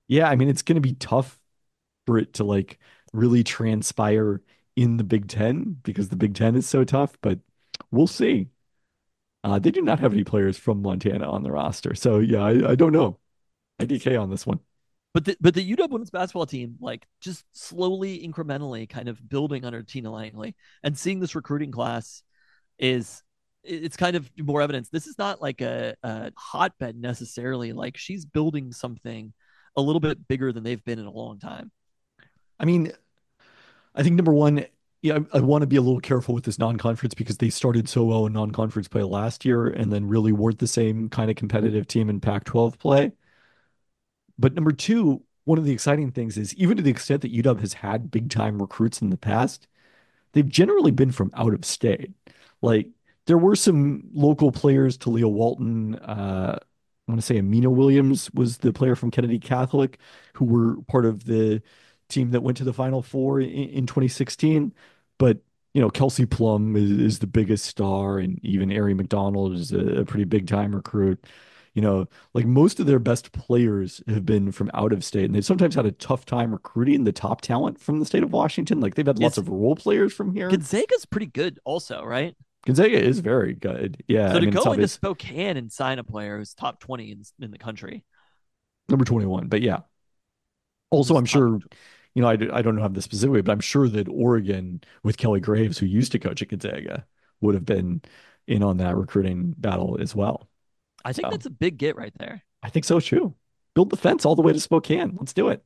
Yeah, I mean, it's going to be tough for it to like really transpire in the Big Ten because the Big Ten is so tough, but we'll see. They do not have any players from Montana on the roster. So yeah, I don't know. IDK on this one. But the UW women's basketball team, like just slowly, incrementally, kind of building under Tina Langley and seeing this recruiting class is it's kind of more evidence. This is not like a hotbed necessarily. Like she's building something a little bit bigger than they've been in a long time. I mean, I think number one, yeah, I want to be a little careful with this non-conference because they started so well in non-conference play last year and then really weren't the same kind of competitive team in Pac-12 play. But number two, one of the exciting things is even to the extent that UW has had big time recruits in the past, they've generally been from out of state. Like there were some local players, Talia Walton, I want to say Amina Williams was the player from Kennedy Catholic who were part of the team that went to the Final Four in 2016. But Kelsey Plum is the biggest star, and even Ari McDonald is a pretty big time recruit. Like most of their best players have been from out of state, and they've sometimes had a tough time recruiting the top talent from the state of Washington. Like they've had lots Is of role players from here. Gonzaga's pretty good, also, right? Gonzaga is very good. Yeah, So I to mean it's go into obvious Spokane and sign a player who's top 20 in the country, number 21, but yeah. Also, who's I'm top, sure, I don't have the specific, but I'm sure that Oregon with Kelly Graves, who used to coach at Gonzaga, would have been in on that recruiting battle as well. I think So that's a big get right there. I think so too. Build the fence all the way to Spokane. Let's do it.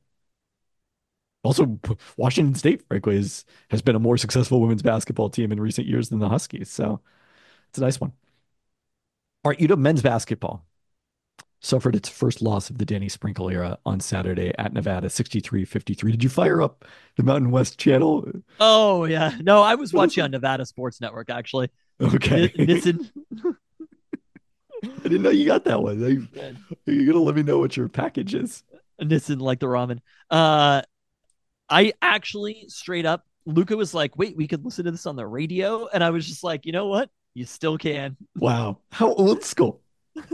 Also, Washington State, frankly, has been a more successful women's basketball team in recent years than the Huskies. So it's a nice one. All right, men's basketball suffered its first loss of the Danny Sprinkle era on Saturday at Nevada, 63-53. Did you fire up the Mountain West channel? Oh yeah, no, I was watching on Nevada Sports Network actually. Okay. Nissen, I didn't know you got that one. You're gonna let me know what your package is. Nissen like the ramen. Uh, I actually straight up, Luca was like, "Wait, we could listen to this on the radio," and I was just like, "You know what? You still can." Wow. How old school.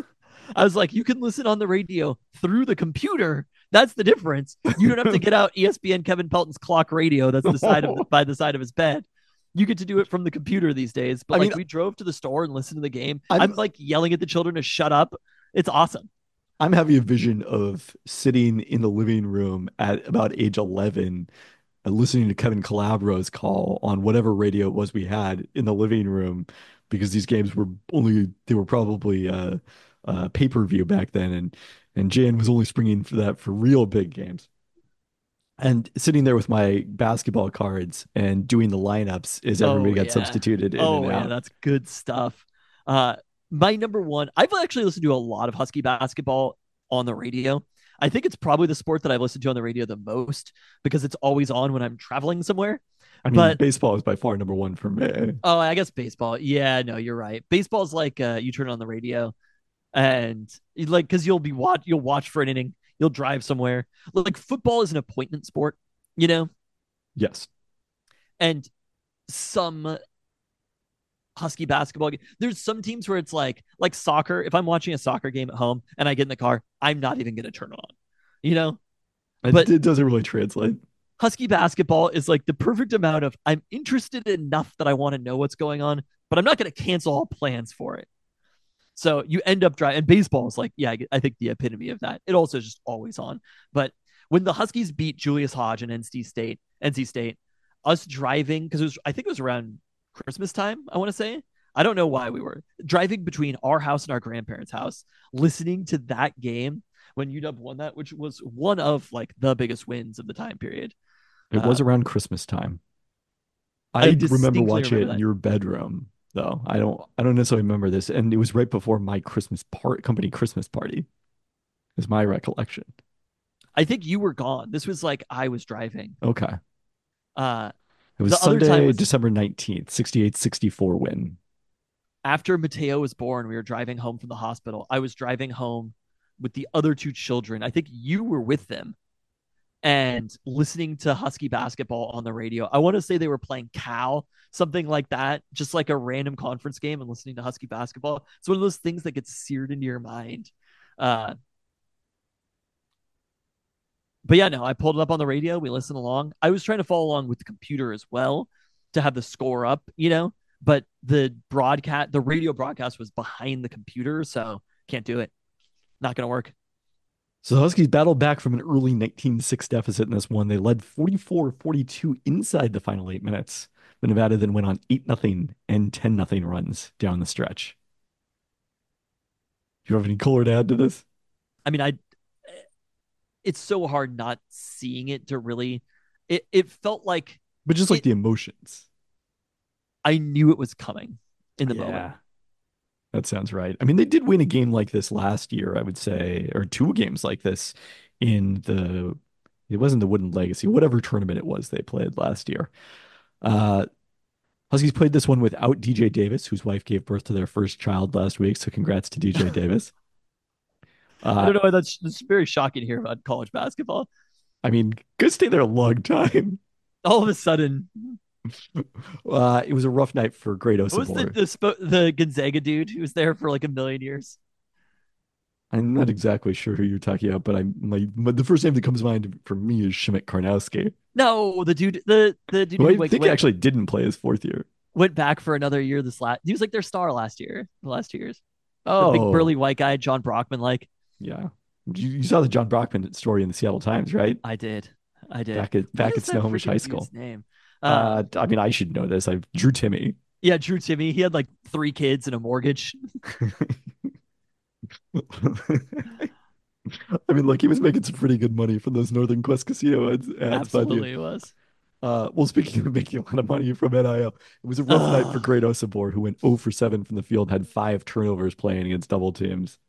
I was like, "You can listen on the radio through the computer. That's the difference. You don't have to get out ESPN Kevin Pelton's clock radio. That's the side of by the side of his bed." You get to do it from the computer these days. But I mean, we drove to the store and listened to the game. I'm I'm like yelling at the children to shut up. It's awesome. I'm having a vision of sitting in the living room at about age 11 and listening to Kevin Calabro's call on whatever radio it was we had in the living room because these games they were probably pay-per-view back then, and Jan was only springing for that for real big games. And sitting there with my basketball cards and doing the lineups as everybody Oh got yeah. substituted in and Oh yeah, out. that's good stuff. Uh my number one, I've actually listened to a lot of Husky basketball on the radio. I think it's probably the sport that I've listened to on the radio the most because it's always on when I'm traveling somewhere. I mean, But baseball is by far number one for me. oh, I guess baseball. Yeah, no, you're right. Baseball's like you turn on the radio and like because you'll watch for an inning, you'll drive somewhere. Like football is an appointment sport, you know, Yes. and some Husky basketball game. There's some teams where it's like soccer. If I'm watching a soccer game at home and I get in the car, I'm not even gonna turn it on, you know. But It doesn't really translate. Husky basketball is like the perfect amount of I'm interested enough that I want to know what's going on, but I'm not gonna cancel all plans for it. So you end up driving. And baseball is like, yeah, I think the epitome of that. It also is just always on. But when the Huskies beat Julius Hodge and NC State, us driving because I think it was around Christmas time. I want to say. I don't know why we were driving between our house and our grandparents' house, listening to that game when UW won that, which was one of like the biggest wins of the time period. It was around Christmas time. I I remember distinctly watching it remember in that. your bedroom, though. I don't necessarily remember this, and it was right before my company Christmas party. Is my recollection. I think you were gone. This was like I was driving. Okay. Uh, It was the other time Sunday, was December 19th, 68-64 win. after Mateo was born, we were driving home from the hospital. I was driving home with the other two children. I think you were with them and listening to Husky basketball on the radio. I want to say they were playing Cal, something like that, just like a random conference game and listening to Husky basketball. It's one of those things that gets seared into your mind. Uh, But yeah, no, I pulled it up on the radio. We listened along. I was trying to follow along with the computer as well to have the score up, but the radio broadcast was behind the computer, so can't do it. Not gonna work. So the Huskies battled back from an early 19-6 deficit in this one. They led 44-42 inside the final 8 minutes. But Nevada then went on 8-0 and 10-0 runs down the stretch. Do you have any color to add to this? I mean, it's so hard not seeing it to really. It felt like But just like it. the emotions. I knew it was coming in the Yeah, moment. that sounds right. I mean, they did win a game like this last year, I would say, or two games like this in it wasn't the Wooden Legacy, whatever tournament it was they played last year. Uh, Huskies played this one without DJ Davis, whose wife gave birth to their first child last week. So congrats to DJ Davis. I don't know why that's very shocking to hear about college basketball. I mean, could stay there a long time. All of a sudden, It was a rough night for Great what was Osibor. the Gonzaga dude who was there for like a million years? I'm not exactly sure who you're talking about, but the first name that comes to mind for me is Shimmick Karnowski, No, the dude who who I think actually didn't play his fourth year. went back for another year. He was like their star last year. The last 2 years, the big Oh, burly white guy, John Brockman. Like yeah. You saw the John Brockman story in the Seattle Times, right? I did, I did. What Back at is that Snohomish High freaking School. dude's name? I mean, I should know this. I Drew Timmy. Yeah, Drew Timmy. He had like 3 kids and a mortgage. I mean, look, he was making some pretty good money from those Northern Quest Casino ads by the. Absolutely, it was. Well, speaking of making a lot of money from NIL, it was a rough night for Great Osibor, who went 0 for 7 from the field, had 5 turnovers playing against double teams.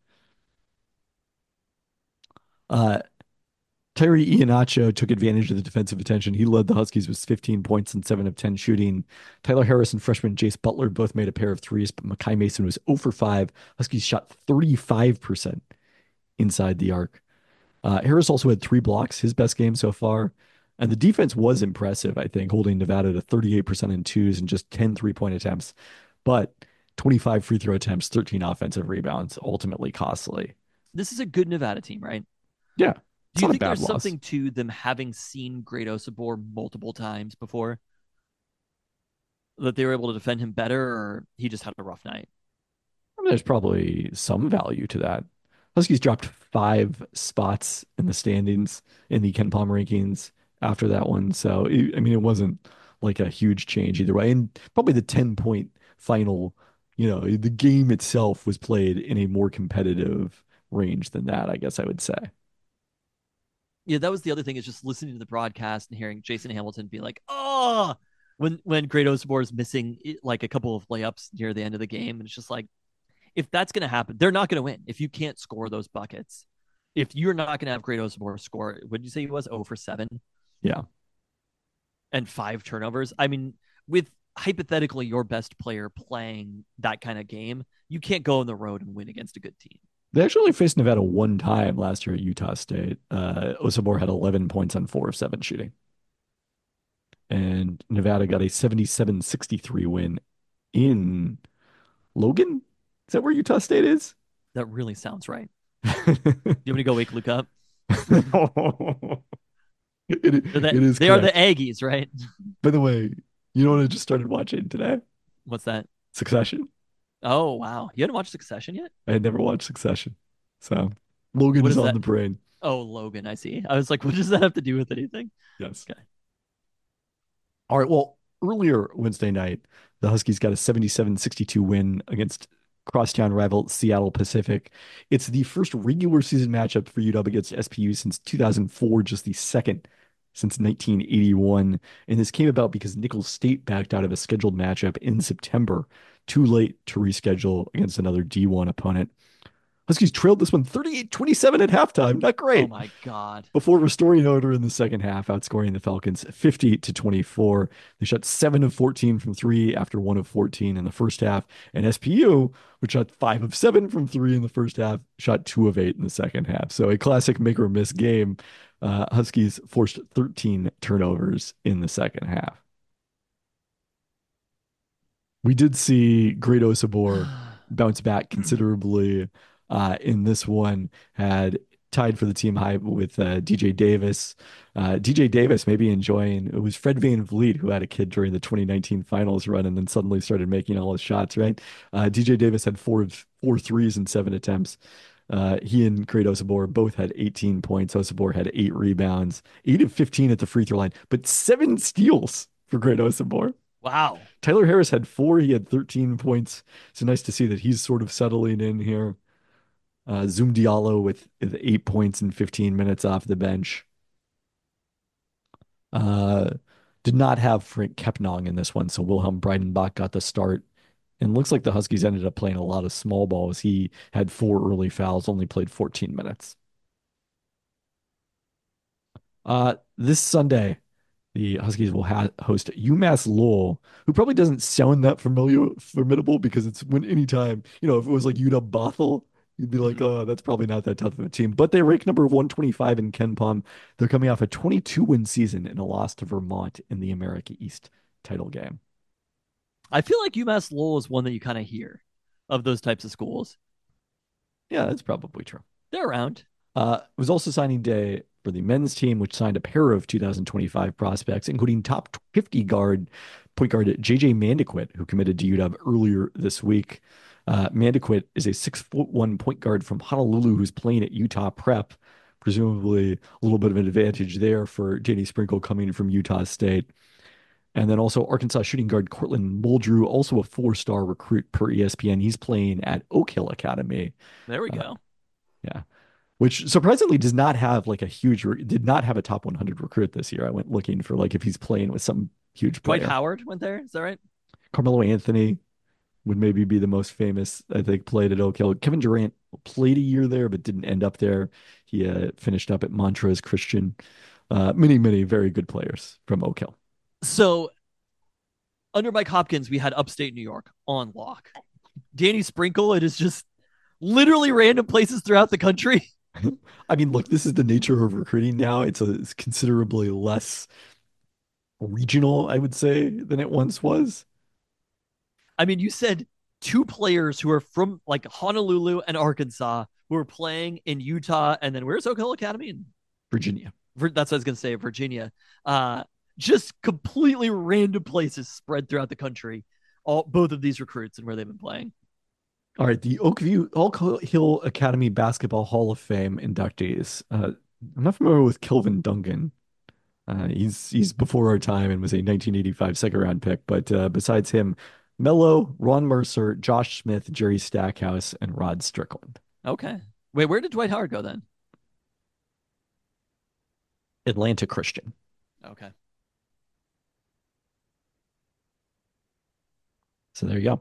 Uh, Tyree Iheanacho took advantage of the defensive attention. He led the Huskies with 15 points and 7 of 10 shooting. Tyler Harris and freshman Jace Butler both made a pair of threes, but Makai Mason was 0 for 5. Huskies shot 35% inside the arc. Harris also had 3 blocks, his best game so far. And the defense was impressive, I think, holding Nevada to 38% in twos and just 10 3-point attempts. But 25 free throw attempts, 13 offensive rebounds, ultimately costly. This is a good Nevada team, right? Yeah, it's Do you not a think bad there's loss. something to them having seen Great Osibor multiple times before that they were able to defend him better, or he just had a rough night? I mean, there's probably some value to that. Huskies dropped 5 spots in the standings in the Ken Palm rankings after that one. So, I mean, it wasn't like a huge change either way. And probably the 10-point final, the game itself was played in a more competitive range than that, I guess I would say. Yeah, that was the other thing, is just listening to the broadcast and hearing Jason Hamilton be like, "Oh," when Great Osibor is missing like a couple of layups near the end of the game, and it's just like, if that's going to happen, they're not going to win if you can't score those buckets. If you're not going to have Great Osibor score, would you say he was 0 for 7 Yeah. and 5 turnovers? I mean, with hypothetically your best player playing that kind of game, you can't go on the road and win against a good team. They actually only faced Nevada one time last year at Utah State. Osibor had 11 points on 4 of 7 shooting. And Nevada got a 77-63 win in Logan? Is that where Utah State is? That really sounds right. Do you want me to go wake Luke up? It is they are the correct. Aggies, right? By the way, you know what I just started watching today? What's that? Succession. Oh, wow. You hadn't watched Succession yet? I had never watched Succession. So Logan What is is on that? the brain. Oh, Logan, I see. I was like, what does that have to do with anything? Yes. Okay. All right. Well, earlier Wednesday night, the Huskies got a 77-62 win against crosstown rival Seattle Pacific. It's the first regular season matchup for UW against SPU since 2004, just the second since 1981. And this came about because Nicholls State backed out of a scheduled matchup in September, too late to reschedule against another D1 opponent. Huskies trailed this one 38-27 at halftime. Not Oh great. my God. Before restoring order in the second half, outscoring the Falcons 50-24. They shot 7 of 14 from three after 1 of 14 in the first half. And SPU, which shot 5 of 7 from three in the first half, shot 2 of 8 in the second half. So a classic make or miss game. Huskies forced 13 turnovers in the second half. We did see Great Osibor bounce back considerably in this one. Had tied for the team high with DJ Davis. DJ Davis maybe enjoying it was Fred VanVleet who had a kid during the 2019 finals run and then suddenly started making all his shots, right? DJ Davis had four threes in 7 attempts. He and Great Osabor both had 18 points. Osabor had 8 rebounds, 8 of 15 at the free throw line, but 7 steals for Great Osabor. Wow. Tyler Harris had 4. He had 13 points. So nice to see that he's sort of settling in here. Zoom Diallo with 8 points in 15 minutes off the bench. Uh, did not have Frank Kepnong in this one, so Wilhelm Breidenbach got the start. And looks like the Huskies ended up playing a lot of small balls. He had 4 early fouls, only played 14 minutes. This Sunday, the Huskies will host UMass Lowell, who probably doesn't sound that formidable because it's when anytime, if it was like UW Bothell, you'd be like, oh, that's probably not that tough of a team. But they rank number 125 in KenPom. They're coming off a 22-win season and a loss to Vermont in the America East title game. I feel like UMass Lowell is one that you kind of hear of those types of schools. Yeah, that's probably true. They're around. It was also signing day for the men's team, which signed a pair of 2025 prospects, including top 50 point guard JJ Mandequit, who committed to UW earlier this week. Mandequit is a 6'1" point guard from Honolulu who's playing at Utah Prep. Presumably a little bit of an advantage there for Danny Sprinkle coming from Utah State. And then also Arkansas shooting guard Cortland Muldrew, also a 4-star recruit per ESPN. He's playing at Oak Hill Academy. There we go. Yeah. Which surprisingly did not have a top 100 recruit this year. I went looking for like if he's playing with some huge player. Dwight Howard went there. Is that right? Carmelo Anthony would maybe be the most famous, I think, played at Oak Hill. Kevin Durant played a year there, but didn't end up there. He finished up at Montrose Christian. Many, many very good players from Oak Hill. So under Mike Hopkins, we had upstate New York on lock. Danny Sprinkle, it is just literally random places throughout the country. I mean, look, this is the nature of recruiting now. It's considerably less regional, I would say, than it once was. I mean, you said 2 players who are from like Honolulu and Arkansas who are playing in Utah, and then where's Oak Hill Academy? Virginia. That's what I was going to say, Virginia. Just completely random places spread throughout the country. Both of these recruits and where they've been playing. All right, the Oak Hill Academy Basketball Hall of Fame inductees. I'm not familiar with Kelvin Duncan. He's before our time and was a 1985 second-round pick. But besides him, Mello, Ron Mercer, Josh Smith, Jerry Stackhouse, and Rod Strickland. Okay. Wait, where did Dwight Howard go then? Atlanta Christian. Okay. So there you go.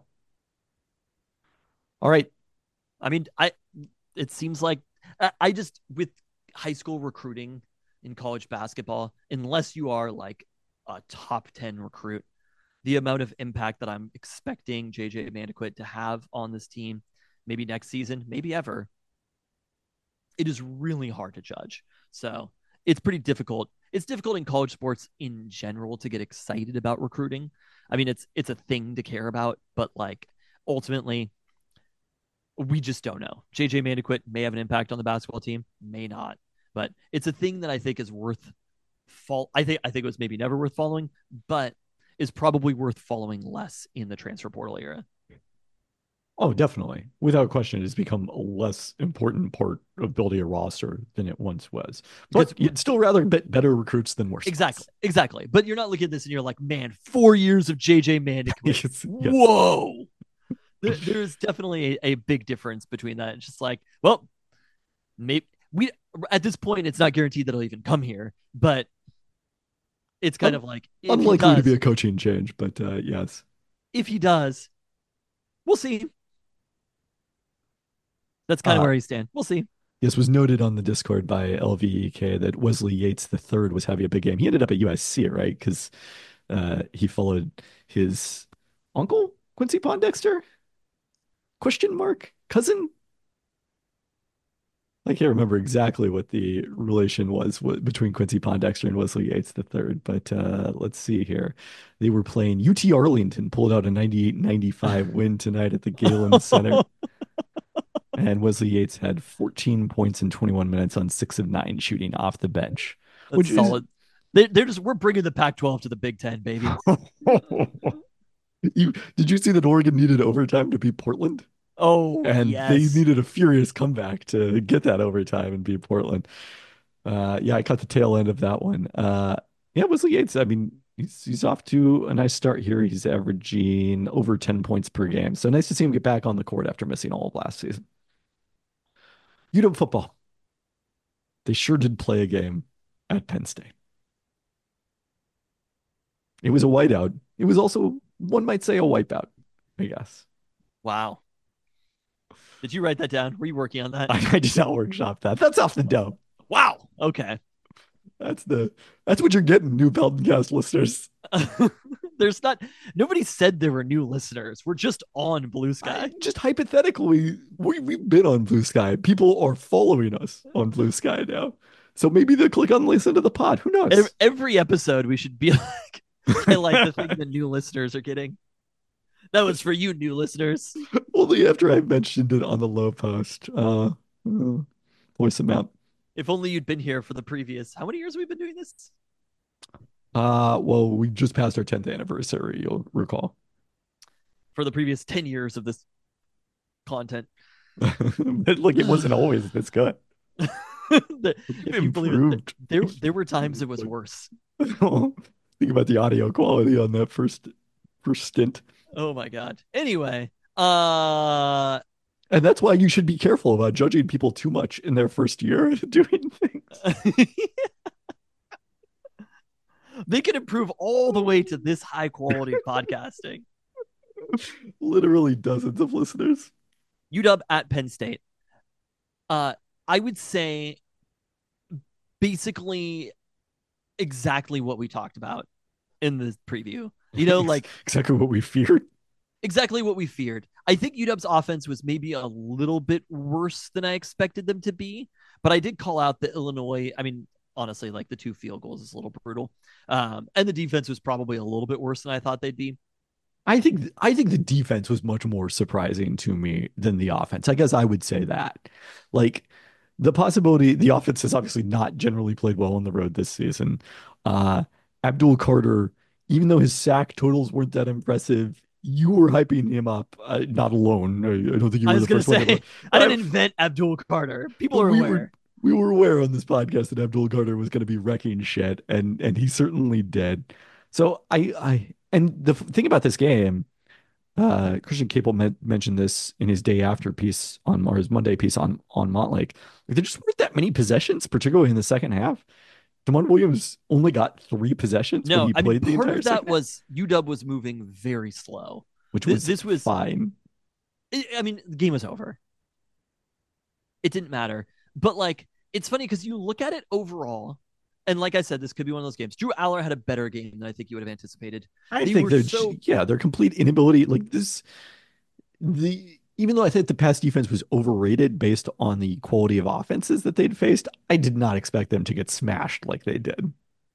All right. I mean, it seems like I just with high school recruiting in college basketball, unless you are like a top 10 recruit, the amount of impact that I'm expecting JJ Mandequit to have on this team, maybe next season, maybe ever, it is really hard to judge. So it's pretty difficult. It's difficult in college sports in general to get excited about recruiting. I mean, it's a thing to care about, but like ultimately, we just don't know. JJ Mandequit may have an impact on the basketball team, may not, but it's a thing that I think is worth I think it was maybe never worth following, but is probably worth following less in the transfer portal era. Oh, definitely. Without question, it's become a less important part of building a roster than it once was. But you'd still rather get better recruits than worse. Exactly. But you're not looking at this and you're like, man, 4 years of JJ Mandequit. Yes. Whoa. There's definitely a big difference between that. It's just like, well, maybe we at this point, it's not guaranteed that he'll even come here, but it's kind of like unlikely to be a coaching change, but yes. If he does, we'll see. That's kind of where he stands. We'll see. Yes, was noted on the Discord by LVEK that Wesley Yates III was having a big game. He ended up at USC, right? Because he followed his uncle, Quincy Pondexter? Question mark? Cousin? I can't remember exactly what the relation was between Quincy Pondexter and Wesley Yates III, but let's see here. They were playing UT Arlington, pulled out a 98-95 win tonight at the Galen Center. And Wesley Yates had 14 points in 21 minutes on 6 of 9 shooting off the bench, That's which is solid. They're just we're bringing the Pac-12 to the Big Ten, baby. Did you see that Oregon needed overtime to beat Portland? Oh And they yes. needed a furious comeback to get that overtime and beat Portland. Yeah, I caught the tail end of that one. Yeah, Wesley Yates, I mean, he's off to a nice start here. He's averaging over 10 points per game. So nice to see him get back on the court after missing all of last season. UW football. They sure did play a game at Penn State. It was a whiteout. It was also, one might say, a wipeout, I guess. Wow. Did you write that down? Were you working on that? I did not workshop that. That's off the dome. Wow. Okay. That's what you're getting, new Pelton Cast listeners. There's not nobody said there were new listeners. We're just on Blue Sky. Just hypothetically, we've been on Blue Sky. People are following us on Blue Sky now. So maybe they'll click on listen to the pod. Who knows? Every episode we should be like highlight the thing the new listeners are getting. That was for you, new listeners. Only after I mentioned it on the low post. Voice amount. If only you'd been here for the previous. How many years have we been doing this? Well, we just passed our 10th anniversary, you'll recall. For the previous 10 years of this content. Like, it wasn't always this good. If you believe it, there were times it was worse. Think about the audio quality on that first stint. Oh my god. Anyway, and that's why you should be careful about judging people too much in their first year doing things. They can improve all the way to this high quality podcasting. Literally dozens of listeners. UW at Penn State. I would say basically exactly what we talked about in the preview. You know, like exactly what we feared. Exactly what we feared. I think UW's offense was maybe a little bit worse than I expected them to be, but I did call out the Illinois. I mean, honestly, like the 2 field goals is a little brutal. And the defense was probably a little bit worse than I thought they'd be. I think the defense was much more surprising to me than the offense. I guess I would say that. Like, the possibility, the offense has obviously not generally played well on the road this season. Abdul Carter, even though his sack totals weren't that impressive, you were hyping him up. Not alone. I don't think you were the first one. I didn't invent Abdul Carter. People are aware. We were aware on this podcast that Abdul Carter was going to be wrecking shit, and he certainly did. So and the thing about this game, Christian Capel mentioned this in his day after piece on, or his Monday piece on Montlake. Like, there just weren't that many possessions, particularly in the second half. Demond Williams only got 3 possessions when he played the entire second half. Part of that was UW was moving very slow, which was fine. I mean, the game was over. It didn't matter. But like, it's funny because you look at it overall, and like I said, this could be one of those games. Drew Aller had a better game than I think you would have anticipated. I think their complete inability, like even though I think the pass defense was overrated based on the quality of offenses that they'd faced, I did not expect them to get smashed like they did.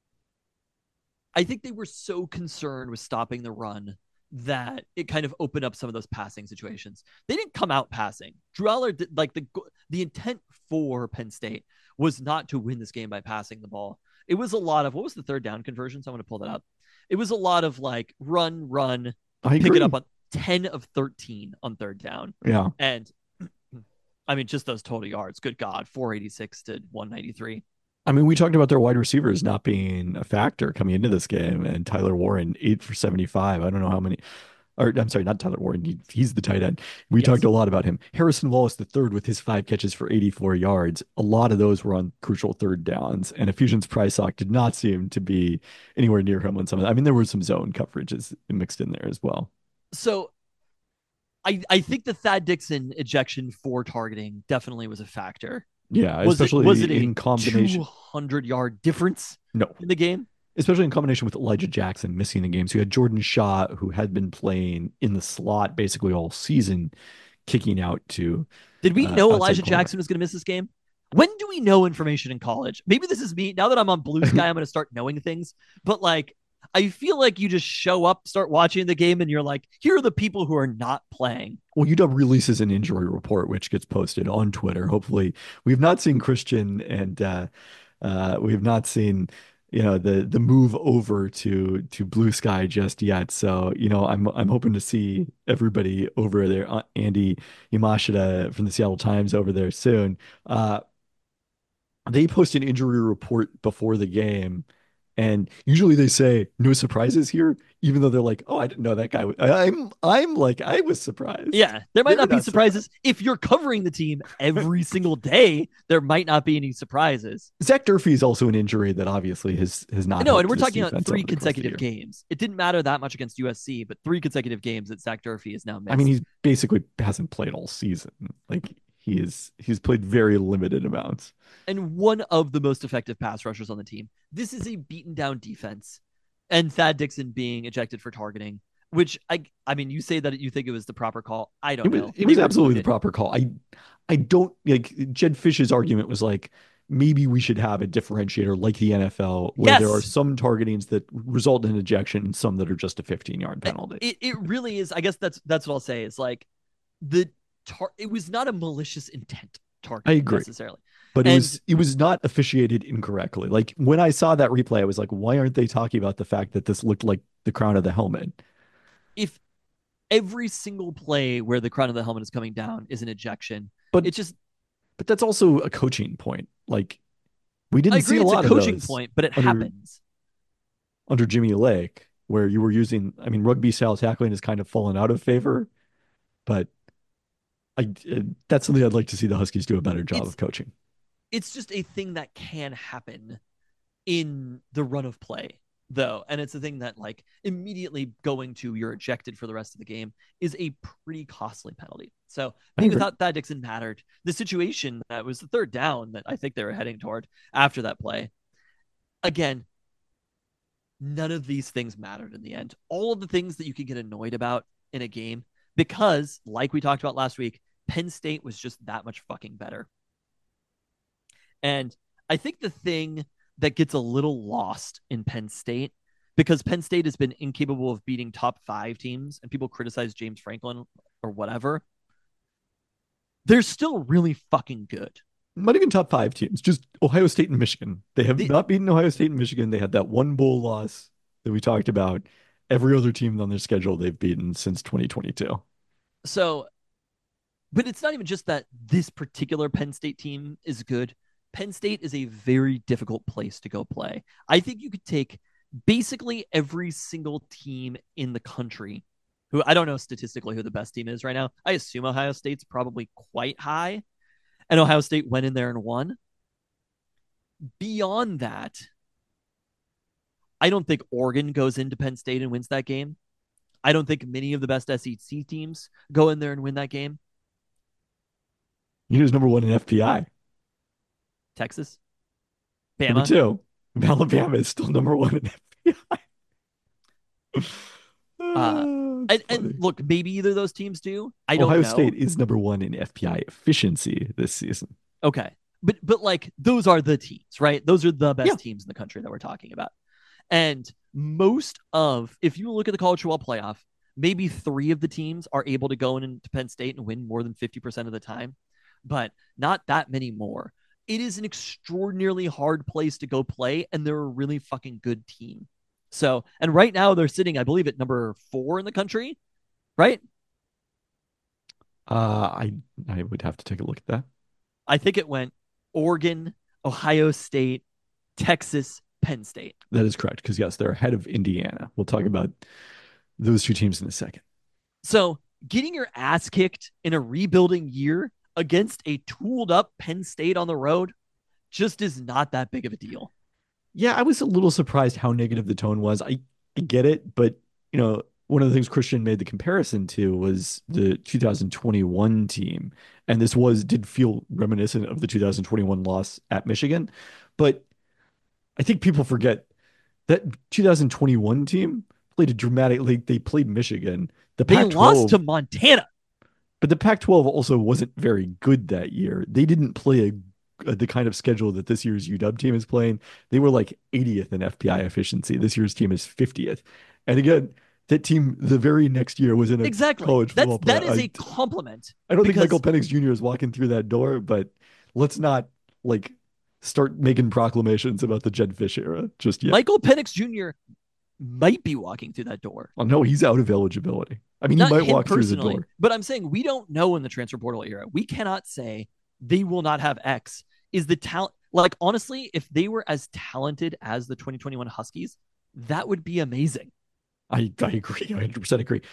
I think they were so concerned with stopping the run that it kind of opened up some of those passing situations. They didn't come out passing. Drew Aller did, like, the intent for Penn State was not to win this game by passing the ball. It was a lot of, what was the third down conversions? I'm going to pull that up. It was a lot of like run, pick it up on 10 of 13 on third down. Yeah. And I mean, just those total yards, good God, 486 to 193. I mean, we talked about their wide receivers not being a factor coming into this game, and Tyler Warren, 8 for 75. I don't know how many, or I'm sorry, not Tyler Warren. He's the tight end. We talked a lot about him. Harrison Wallace, the third, with his 5 catches for 84 yards. A lot of those were on crucial third downs, and Ephesians Prysock did not seem to be anywhere near him on some of that. I mean, there were some zone coverages mixed in there as well. So I think the Thad Dixon ejection for targeting definitely was a factor. Yeah, was it in combination. 200-yard difference? No. In the game? Especially in combination with Elijah Jackson missing the game. So you had Jordan Shaw, who had been playing in the slot basically all season, kicking out to. Did we know Elijah Jackson was going to miss this game? When do we know information in college? Maybe this is me. Now that I'm on Blue Sky, I'm going to start knowing things. But like, I feel like you just show up, start watching the game, and you're like, here are the people who are not playing. Well, UW releases an injury report, which gets posted on Twitter. Hopefully, we've not seen Christian and we have not seen, the move over to Blue Sky just yet. So, I'm hoping to see everybody over there, Andy Yamashita from the Seattle Times over there soon. They post an injury report before the game, and usually they say no surprises here, even though they're like, "Oh, I didn't know that guy." I'm like, I was surprised. Yeah, there might They're not be not surprised. surprises. If you're covering the team every single day, there might not be any surprises. Zach Durfee is also an injury that obviously has not No, and helped we're this talking about defense three over the course of the consecutive year. games. It didn't matter that much against USC, but three consecutive games that Zach Durfee is now I mean, missed. he's basically hasn't played all season. Like he's played very limited amounts. And one of the most effective pass rushers on the team. This is a beaten down defense. And Thad Dixon being ejected for targeting, which I mean, you say that you think it was the proper call. I It don't was know. it was They absolutely reviewed the it. proper call. I don't like Jed Fish's argument was like maybe we should have a differentiator like the NFL where there are Yes. some targetings that result in ejection and some that are just a 15-yard penalty. It really is. I guess that's what I'll say. Is like the it was not a malicious intent I targeting agree. necessarily. But it And was it was not officiated incorrectly. Like when I saw that replay, I was like, why aren't they talking about the fact that this looked like the crown of the helmet? if every single play where the crown of the helmet is coming down is an ejection, But it just but that's also a coaching point. Like we I didn't see agree a it's a lot of coaching those point, but it under happens. under Jimmy Lake, where you were using, I mean, rugby style tackling has kind of fallen out of favor, but that's something I'd like to see the Huskies do a better job It's of coaching. it's just a thing that can happen in the run of play though, and it's a thing that like immediately going to you're ejected for the rest of the game is a pretty costly penalty. So I maybe agree. without that Dixon mattered. The situation that was the third down that I think they were heading toward after that play. Again, none of these things mattered in the end. All of the things that you could get annoyed about in a game, because, like we talked about last week, Penn State was just that much fucking better. And I think the thing that gets a little lost in Penn State, because Penn State has been incapable of beating top five teams, and people criticize James Franklin or whatever, they're still really fucking good. Not even top five teams, just Ohio State and Michigan. They have The, not beaten Ohio State and Michigan. They had that one bowl loss that we talked about. Every other team on their schedule they've beaten since 2022. so, but it's not even just that this particular Penn State team is good. Penn State is a very difficult place to go play. I think you could take basically every single team in the country who I don't know statistically who the best team is right now. I assume Ohio State's probably quite high, and Ohio State went in there and won. Beyond that, I don't think Oregon goes into Penn State and wins that game. I don't think many of the best SEC teams go in there and win that game. You know who's number one in FPI? Texas, Number Bama. two, Alabama is still number one in FPI. Uh, It's and funny. look, maybe either of those teams do. I don't Ohio know. State is number one in FPI efficiency this season. Okay. But like those are the teams, right? Those are the Yeah. best teams in the country that we're talking about. And most of, if you look at the college football playoff, maybe three of the teams are able to go into Penn State and win more than 50% of the time, but not that many more. It is an extraordinarily hard place to go play, and they're a really fucking good team. So, and right now they're sitting, I believe, at number 4 in the country, right? I would have to take a look at that. I think it went Oregon, Ohio State, Texas, Penn State. That is correct because yes, they're ahead of Indiana. We'll talk about those two teams in a second. So getting your ass kicked in a rebuilding year against a tooled up Penn State on the road just is not that big of a deal. Yeah, I was a little surprised how negative the tone was. I get it, but one of the things Christian made the comparison to was the 2021 team, and this did feel reminiscent of the 2021 loss at Michigan, but I think people forget that 2021 team played a dramatic like they played Michigan. The They lost to Pac-12, Montana. but the Pac-12 also wasn't very good that year. They didn't play the kind of schedule that this year's UW team is playing, they were like 80th in FPI efficiency. This year's team is 50th. And again, that team the very next year was in a Exactly. college football That playoff. is a compliment. I don't think because Michael Penix Jr. is walking through that door, but let's not like start making proclamations about the Jed Fish era just yet. Michael Penix Jr. might be walking through that door. Well, no, he's out of eligibility. I mean, Not he might him walk through the personally, door. but I'm saying we don't know in the transfer portal era. We cannot say they will not have X. Is the talent, like, honestly, if they were as talented as the 2021 Huskies, that would be amazing. I agree. I 100% agree.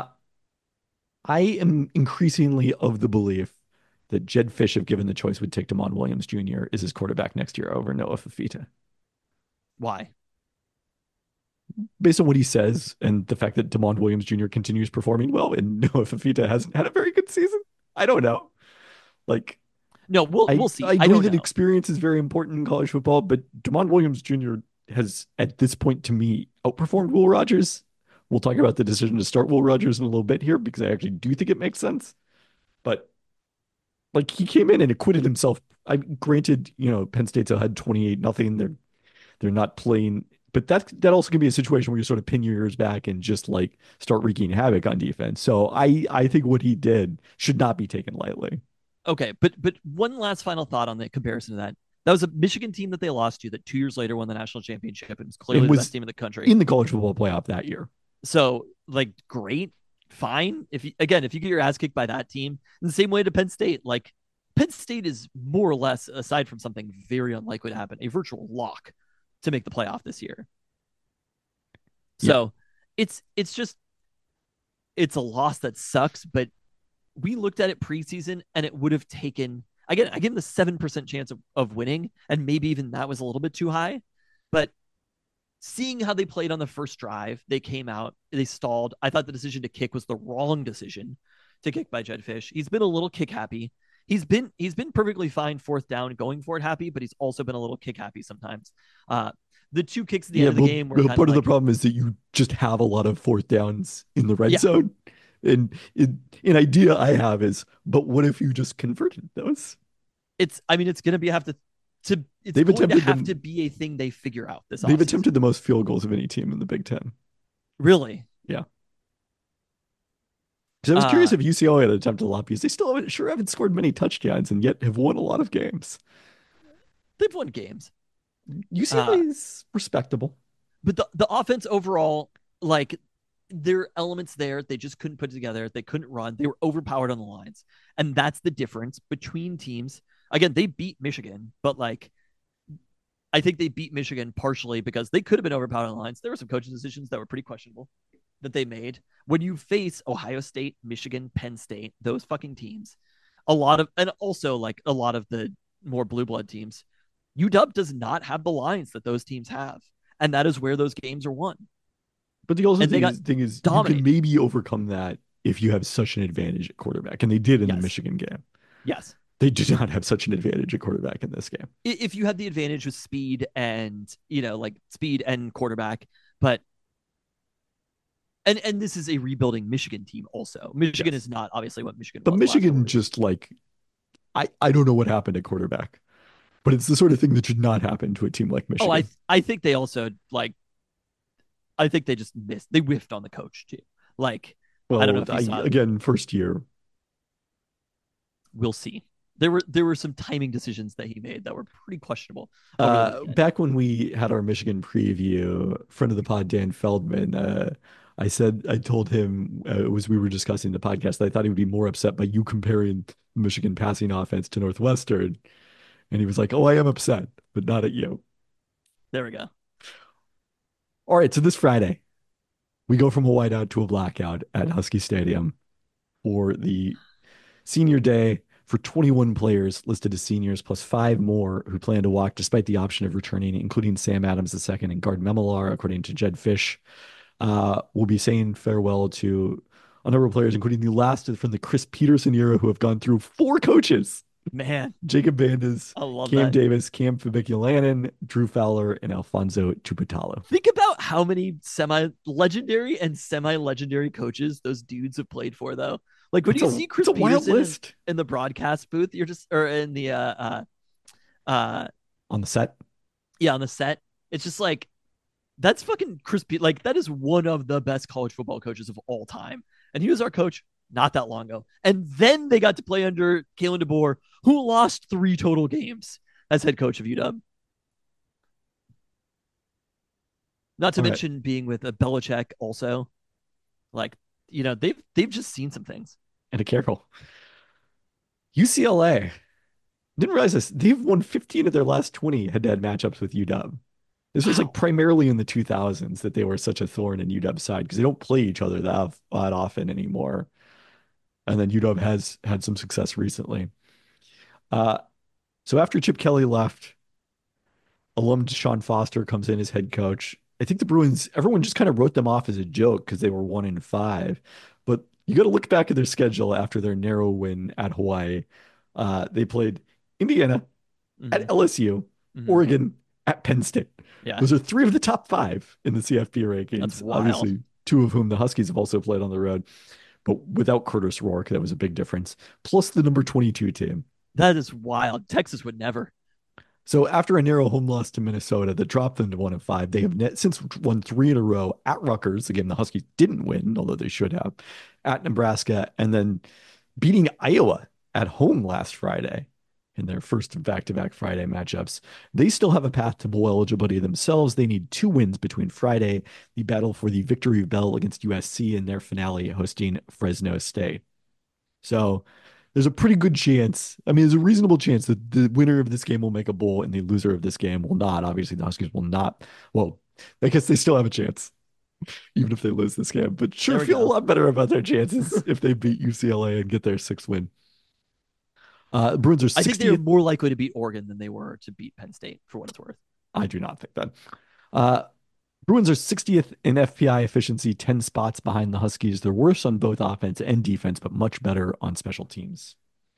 I am increasingly of the belief that Jed Fish, if given the choice, would take Demond Williams Jr. as his quarterback next year over Noah Fifita. Why? Based on what he says and the fact that Demond Williams Jr. continues performing well and Noah Fifita hasn't had a very good season. I don't know. Like, no, we'll see. I agree that experience is very important in college football, but Demond Williams Jr. has, at this point, to me, outperformed Will Rogers. We'll talk about the decision to start Will Rogers in a little bit here because I actually do think it makes sense. But like, he came in and acquitted himself. Granted, Penn State's had 28-0. They're not playing, but that also can be a situation where you sort of pin your ears back and just like start wreaking havoc on defense. So I think what he did should not be taken lightly. Okay, but one last final thought on the comparison to that. That was a Michigan team that they lost to that 2 years later won the national championship and was clearly the best team in the country. In the college football playoff that year. So, like, great, fine. If you get your ass kicked by that team, in the same way to Penn State, like, Penn State is more or less, aside from something very unlikely to happen, a virtual lock to make the playoff this year. So it's a loss that sucks, but we looked at it preseason and it would have taken, again, I give them the 7% chance of winning, and maybe even that was a little bit too high. But seeing how they played on the first drive, they came out, they stalled. I thought the decision to kick was the wrong decision to kick by Jed Fish. He's been a little kick happy. He's been perfectly fine fourth down going for it happy, but he's also been a little kick happy sometimes. The 2 kicks at the end of the game were part of the problem is that you just have a lot of fourth downs in the red zone. And an idea I have is, but what if you just converted those? It's going to be to be a thing they figure out this offseason. They've attempted the most field goals of any team in the Big Ten. Really? Yeah. Because I was curious if UCLA had attempted a lot because they still haven't scored many touchdowns and yet have won a lot of games. They've won games. UCLA is respectable. But the offense overall, like, there are elements there they just couldn't put together. They couldn't run. They were overpowered on the lines. And that's the difference between teams. Again, they beat Michigan, but like, I think they beat Michigan partially because they could have been overpowered on the lines. There were some coaching decisions that were pretty questionable that they made. When you face Ohio State, Michigan, Penn State, those fucking teams, and also like a lot of the more blue blood teams, UW does not have the lines that those teams have. And that is where those games are won. But the also thing is you can maybe overcome that if you have such an advantage at quarterback. And they did in the Michigan game. Yes. They did not have such an advantage at quarterback in this game. If you had the advantage with speed and, speed and quarterback, but and this is a rebuilding Michigan team also. Michigan is not obviously what Michigan was. But Michigan just like, I don't know what happened at quarterback, but it's the sort of thing that should not happen to a team like Michigan. Oh, I think they also I think they just missed. They whiffed on the coach too. Like, well, I don't know if you saw again, first year. We'll see. There were some timing decisions that he made that were pretty questionable. Back when we had our Michigan preview, friend of the pod, Dan Feldman, I told him as we were discussing the podcast, that I thought he would be more upset by you comparing Michigan passing offense to Northwestern. And he was like, "Oh, I am upset, but not at you." There we go. All right, so this Friday, we go from a whiteout to a blackout at Husky Stadium for the senior day for 21 players listed as seniors, plus 5 more who plan to walk despite the option of returning, including Sam Adams II and Gard Memelar, according to Jed Fish. We'll be saying farewell to a number of players, including the last from the Chris Peterson era, who have gone through 4 coaches. Man. Jacob Bandas, Cam Davis, Cam Fabiculanen, Drew Fowler, and Alfonso Tupatalo. Think about how many semi-legendary and semi-legendary coaches those dudes have played for, though. Like, when you see Chris Peterson in the broadcast booth, you're just, or in the Uh, On the set. yeah, on the set. It's just like that's fucking crispy. Like that is one of the best college football coaches of all time, and he was our coach not that long ago. And then they got to play under Kalen DeBoer, who lost 3 total games as head coach of UW. Not to All right. mention being with a Belichick also. Like, they've just seen some things. And a Carroll. UCLA. Didn't realize this. They've won 15 of their last 20 head-to-head matchups with UW. This was like Wow. primarily in the 2000s that they were such a thorn in UW's side because they don't play each other that often anymore. And then UW has had some success recently. Uh, so after Chip Kelly left, alum Sean Foster comes in as head coach. I think the Bruins, everyone just kind of wrote them off as a joke because they were 1-5. But you got to look back at their schedule after their narrow win at Hawaii. They played Indiana, at Mm-hmm. LSU, Mm-hmm. Oregon, at Penn State. Yeah, Those are 3 of the top 5 in the CFP that's rankings. wild. Obviously, 2 of whom the Huskies have also played on the road, but without Curtis Rourke, that was a big difference. Plus the number 22 team. That is wild. Texas would never. So after a narrow home loss to Minnesota that dropped them to 1-5, they have since won 3 in a row at Rutgers, a game the Huskies didn't win, although they should have, at Nebraska, and then beating Iowa at home last Friday in their first back-to-back Friday matchups. They still have a path to bowl eligibility themselves. They need 2 wins between Friday, the battle for the victory bell against USC, and their finale hosting Fresno State. So there's a pretty good chance. I mean, there's a reasonable chance that the winner of this game will make a bowl and the loser of this game will not. Obviously, the Huskies will not. Well, I guess they still have a chance, even if they lose this game. But sure There we feel a go. lot better about their chances if they beat UCLA and get their 6th win. Bruins are I think they were 60th. more likely to beat Oregon than they were to beat Penn State, for what it's worth. I do not think that. Uh, Bruins are 60th in FPI efficiency, 10 spots behind the Huskies. They're worse on both offense and defense, but much better on special teams.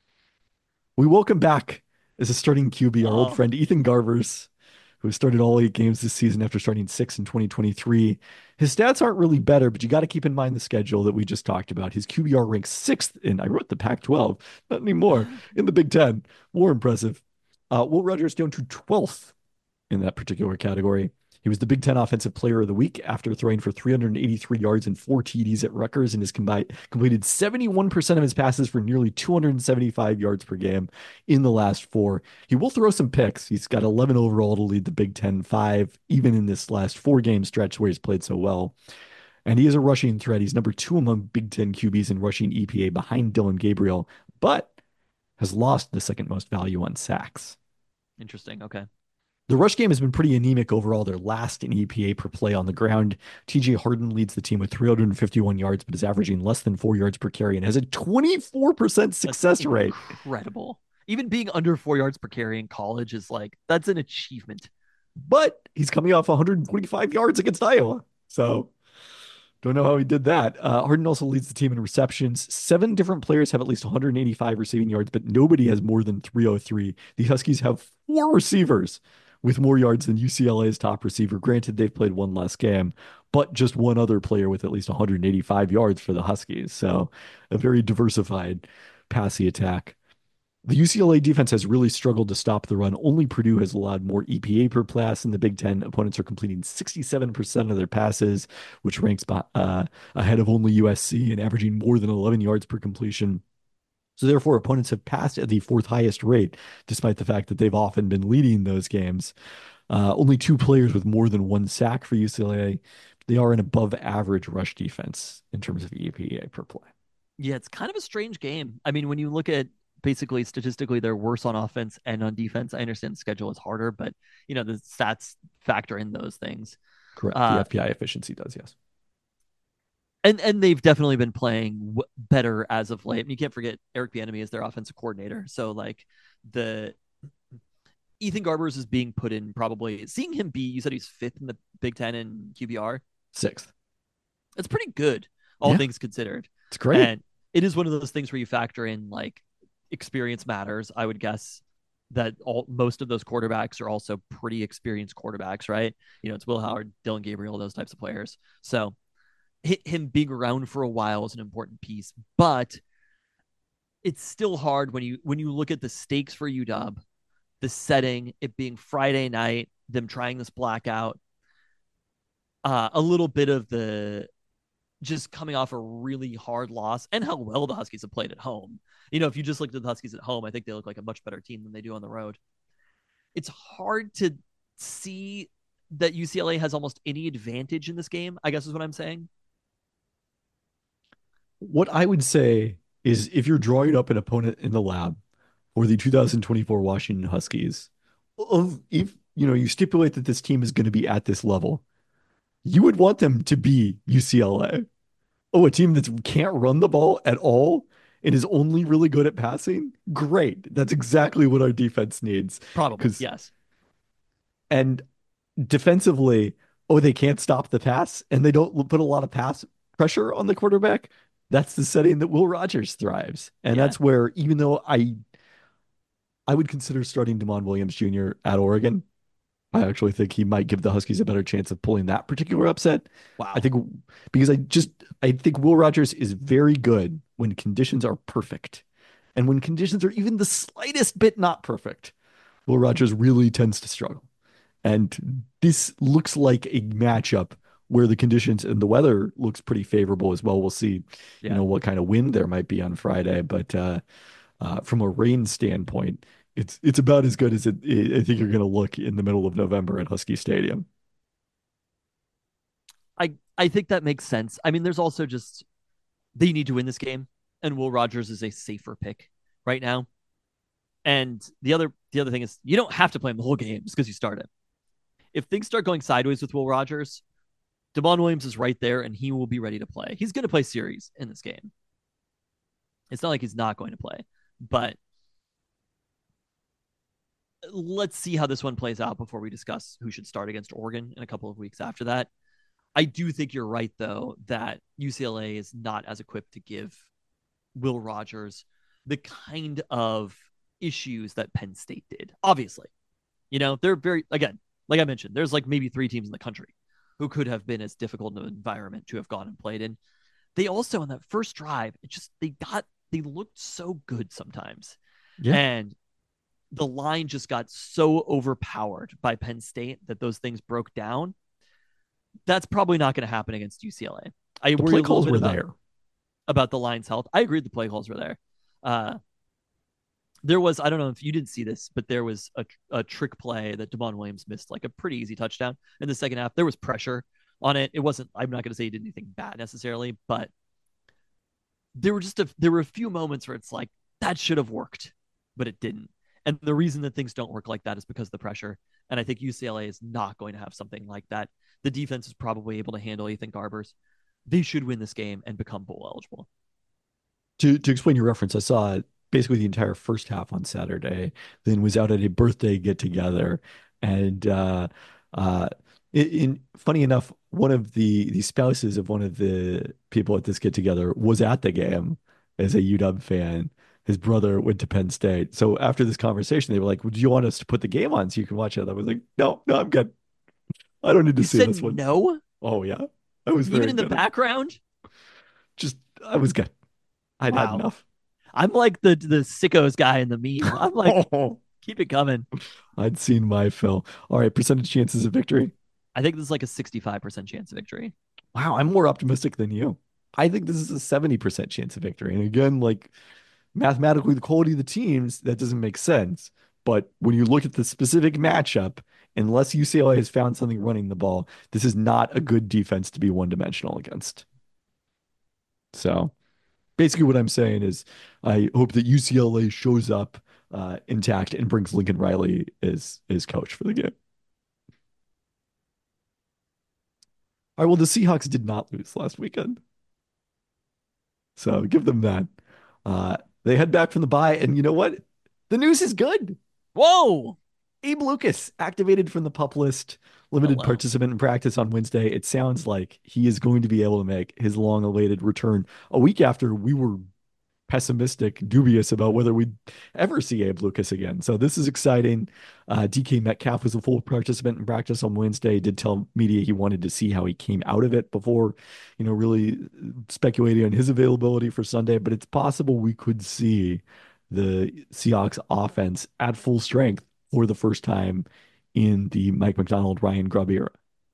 We welcome back as a starting QB our old Oh, friend Ethan Garvers, who started all 8 games this season after starting 6 in 2023. His stats aren't really better, but you got to keep in mind the schedule that we just talked about. His QBR ranks 6th in, I wrote the Pac-12, not anymore, in the Big Ten. More impressive. Will Rogers down to 12th in that particular category. He was the Big Ten Offensive Player of the Week after throwing for 383 yards and 4 TDs at Rutgers and has completed 71% of his passes for nearly 275 yards per game in the last 4. He will throw some picks. He's got 11 overall to lead the Big Ten 5, even in this last 4-game stretch where he's played so well. And he is a rushing threat. He's number 2 among Big Ten QBs in rushing EPA behind Dylan Gabriel, but has lost the second most value on sacks. interesting. Okay. The rush game has been pretty anemic overall. They're last in EPA per play on the ground. TJ Harden leads the team with 351 yards, but is averaging less than 4 yards per carry and has a 24% success That's rate. incredible. Even being under 4 yards per carry in college is like, that's an achievement. But he's coming off 125 yards against Iowa. So don't know how he did that. Harden also leads the team in receptions. 7 different players have at least 185 receiving yards, but nobody has more than 303. The Huskies have 4 receivers with more yards than UCLA's top receiver. Granted, they've played one less game, but just one other player with at least 185 yards for the Huskies. So a very diversified passing attack. The UCLA defense has really struggled to stop the run. Only Purdue has allowed more EPA per pass in the Big Ten. Opponents are completing 67% of their passes, which ranks ahead of only USC and averaging more than 11 yards per completion. So therefore, opponents have passed at the 4th highest rate, despite the fact that they've often been leading those games. Only 2 players with more than 1 sack for UCLA. They are an above average rush defense in terms of EPA per play. Yeah, it's kind of a strange game. I mean, when you look at basically statistically, they're worse on offense and on defense. I understand the schedule is harder, but the stats factor in those things. Correct. The Uh, FPI efficiency does, yes. and they've definitely been playing better as of late. And you can't forget Eric Bieniemy is their offensive coordinator. So like the Ethan Garbers is being put in probably seeing him be. You said he's 5th in the Big Ten in QBR. 6th. That's pretty good, all Yeah. things considered. It's great. And it is one of those things where you factor in like experience matters. I would guess that most of those quarterbacks are also pretty experienced quarterbacks, right? It's Will Howard, Dylan Gabriel, those types of players. So him being around for a while is an important piece, but it's still hard when you look at the stakes for UW the setting, it being Friday night, them trying this blackout, a little bit of the just coming off a really hard loss and how well the Huskies have played at home. If you just looked at the Huskies at home, I think they look like a much better team than they do on the road. It's hard to see that UCLA has almost any advantage in this game, I guess is what I'm saying. What I would say is if you're drawing up an opponent in the lab for the 2024 Washington Huskies, if you stipulate that this team is going to be at this level, you would want them to be UCLA. Oh, a team that can't run the ball at all and is only really good at passing? Great. That's exactly what our defense needs. Probably, Because yes. and defensively, oh, they can't stop the pass and they don't put a lot of pass pressure on the quarterback. That's the setting that Will Rogers thrives. And Yeah. that's where, even though I would consider starting Demond Williams Jr. at Oregon, I actually think he might give the Huskies a better chance of pulling that particular upset. I Wow. think because I think Will Rogers is very good when conditions are perfect. And when conditions are even the slightest bit not perfect, Will Rogers really tends to struggle. And this looks like a matchup where the conditions and the weather looks pretty favorable as well. We'll see, Yeah. what kind of wind there might be on Friday, but from a rain standpoint, it's about as good as I think you're going to look in the middle of November at Husky Stadium. I think that makes sense. I mean, there's also just they need to win this game, and Will Rogers is a safer pick right now. And the other thing is you don't have to play him the whole game just because you start him. If things start going sideways with Will Rogers, Demond Williams is right there and he will be ready to play. He's going to play series in this game. It's not like he's not going to play, but let's see how this one plays out before we discuss who should start against Oregon in a couple of weeks after that. I do think you're right, though, that UCLA is not as equipped to give Will Rogers the kind of issues that Penn State did. Obviously, they're very, again, like I mentioned, there's like maybe 3 teams in the country who could have been as difficult an environment to have gone and played in. They also, on that first drive, they looked so good sometimes. Yeah. And the line just got so overpowered by Penn State that those things broke down. That's probably not going to happen against UCLA. I The worry play a little calls bit were there. about the line's health. I agree the play calls were there. Uh, there was, I don't know if you didn't see this, but there was a trick play that Demond Williams missed, like a pretty easy touchdown in the second half. There was pressure on it. It wasn't, I'm not going to say he did anything bad necessarily, but there were a few moments where it's like that should have worked, but it didn't. And the reason that things don't work like that is because of the pressure. And I think UCLA is not going to have something like that. The defense is probably able to handle Ethan Garbers. They should win this game and become bowl eligible. To explain your reference, I saw basically the entire first half on Saturday, then was out at a birthday get together. And uh, funny enough, one of the spouses of one of the people at this get together was at the game as a UW fan. His brother went to Penn State. So after this conversation, they were like, "Would you want us to put the game on so you can watch it?" I was like, "No, no, I'm good. I don't need to You see said this one." no, Oh yeah, I was even very in the good. background. Just I was good. I'd had Wow. enough. I'm like the sickos guy in the meme. I'm like, keep it coming. I'd seen my fill. All right, percentage chances of victory. I think this is like a 65% chance of victory. Wow, I'm more optimistic than you. I think this is a 70% chance of victory. And again, like mathematically, the quality of the teams, that doesn't make sense. But when you look at the specific matchup, unless UCLA has found something running the ball, this is not a good defense to be one-dimensional against. So basically what I'm saying is I hope that UCLA shows up intact and brings Lincoln Riley as coach for the game. All right, well, the Seahawks did not lose last weekend. So give them that. They head back from the bye, and you know what? The news is good. Whoa. Abe Lucas activated from the pup list, limited Hello. participant in practice on Wednesday. It sounds like he is going to be able to make his long-awaited return a week after we were pessimistic, dubious about whether we'd ever see Abe Lucas again. So this is exciting. DK Metcalf was a full participant in practice on Wednesday. Did tell media he wanted to see how he came out of it before, really speculating on his availability for Sunday. But it's possible we could see the Seahawks offense at full strength for the first time in the Mike Macdonald, Ryan Grubb era.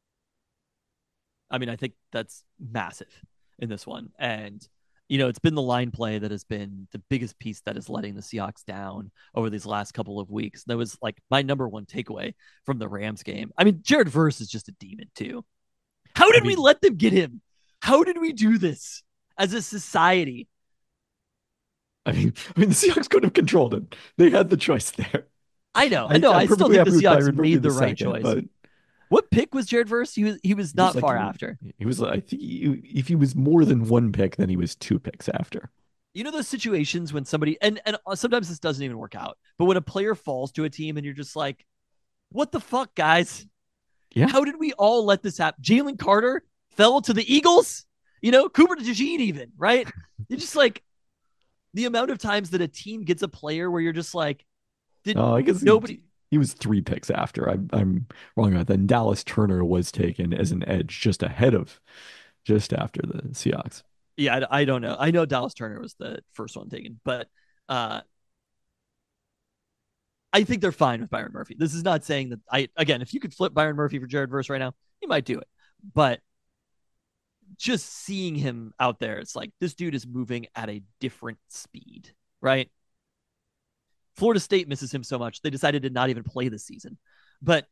I mean, I think that's massive in this one. And, you know, it's been the line play that has been the biggest piece that is letting the Seahawks down over these last couple of weeks. That was like my number one takeaway from the Rams game. I mean, Jared Verse is just a demon, too. How did we let them get him? How did we do this as a society? I mean, the Seahawks could have controlled it. They had the choice there. I know. I still think the Seahawks made the right choice. But what pick was Jared Verse? He was not like, far after. He was, I think, if he was more than one pick, then he was 2 picks after. You know those situations when somebody and sometimes this doesn't even work out, but when a player falls to a team and you're just like, what the fuck, guys? Yeah. How did we all let this happen? Jalen Carter fell to the Eagles. You know, Cooper DeJean even, right? You're just like the amount of times that a team gets a player where you're just like, I guess nobody. He was 3 picks after. I'm wrong about that. And Dallas Turner was taken as an edge just after the Seahawks. Yeah, I don't know. I know Dallas Turner was the first one taken, but I think they're fine with Byron Murphy. This is not saying that if you could flip Byron Murphy for Jared Verse right now, you might do it. But just seeing him out there, it's like this dude is moving at a different speed, right? Florida State misses him so much, they decided to not even play this season. But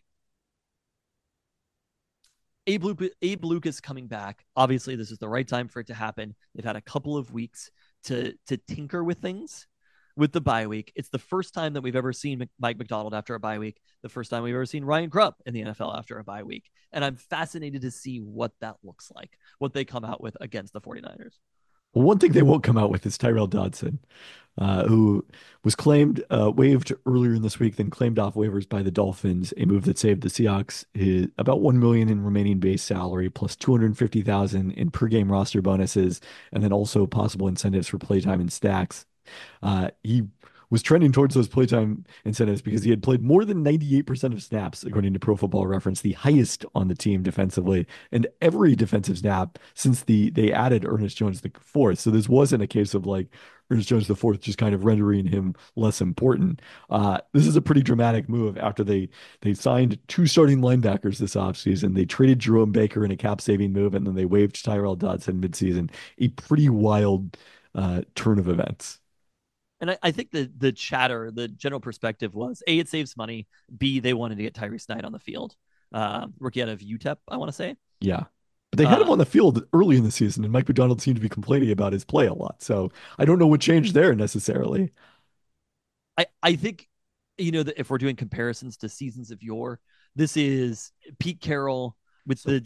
Abe Lucas coming back. Obviously, this is the right time for it to happen. They've had a couple of weeks to tinker with things with the bye week. It's the first time that we've ever seen Mike Macdonald after a bye week. The first time we've ever seen Ryan Grubb in the NFL after a bye week. And I'm fascinated to see what that looks like, what they come out with against the 49ers. Well, one thing they won't come out with is Tyrel Dodson, who was waived earlier in this week, then claimed off waivers by the Dolphins, a move that saved the Seahawks about $1 million in remaining base salary plus $250,000 in per game roster bonuses, and then also possible incentives for playtime and stacks. He was trending towards those playtime incentives because he had played more than 98% of snaps, according to Pro Football Reference, the highest on the team defensively, and every defensive snap since they added Ernest Jones the fourth. So this wasn't a case of like Ernest Jones the fourth just kind of rendering him less important. This is a pretty dramatic move after they signed 2 starting linebackers this offseason. They traded Jerome Baker in a cap-saving move, and then they waived Tyrel Dodson midseason. A pretty wild turn of events. And I think the chatter, the general perspective was A, it saves money. B, they wanted to get Tyrese Knight on the field. Rookie out of UTEP, I want to say. Yeah. But they had him on the field early in the season, and Mike Macdonald seemed to be complaining about his play a lot. So I don't know what changed there necessarily. I think, you know, that if we're doing comparisons to seasons of yore, this is Pete Carroll with the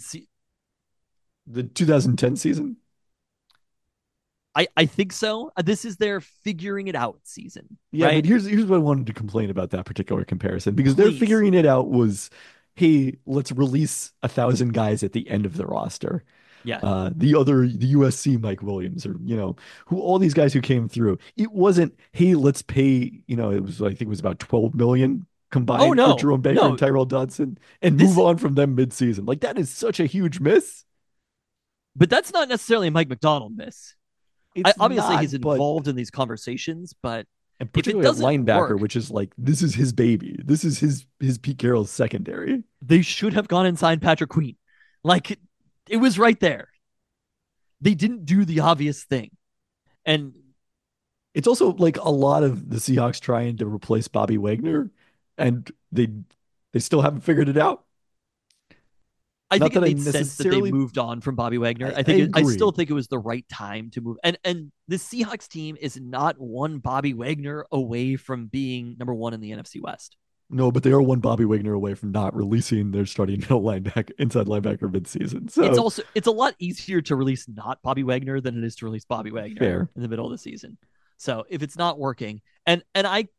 2010 season. I think so. This is their figuring it out season. Yeah, right? but here's what I wanted to complain about that particular comparison, because their figuring it out was, hey, let's release 1,000 guys at the end of the roster. Yeah. The USC Mike Williams, or, you know, all these guys who came through. It wasn't, hey, let's pay, you know, I think it was about 12 million combined for Jerome Baker and Tyrel Dodson and move on from them midseason. Like, that is such a huge miss. But that's not necessarily a Mike Macdonald miss. Obviously, he's involved in these conversations, but and particularly if it a linebacker, work, which is like, this is his baby. This is his Pete Carroll's secondary. They should have gone and signed Patrick Queen. Like, it was right there. They didn't do the obvious thing. And it's also like a lot of the Seahawks trying to replace Bobby Wagner, and they still haven't figured it out. I think it made sense that they moved on from Bobby Wagner. I still think it was the right time to move. And the Seahawks team is not one Bobby Wagner away from being number 1 in the NFC West. No, but they are one Bobby Wagner away from not releasing their starting inside linebacker midseason. So it's a lot easier to release not Bobby Wagner than it is to release Bobby Wagner in the middle of the season. So if it's not working, and I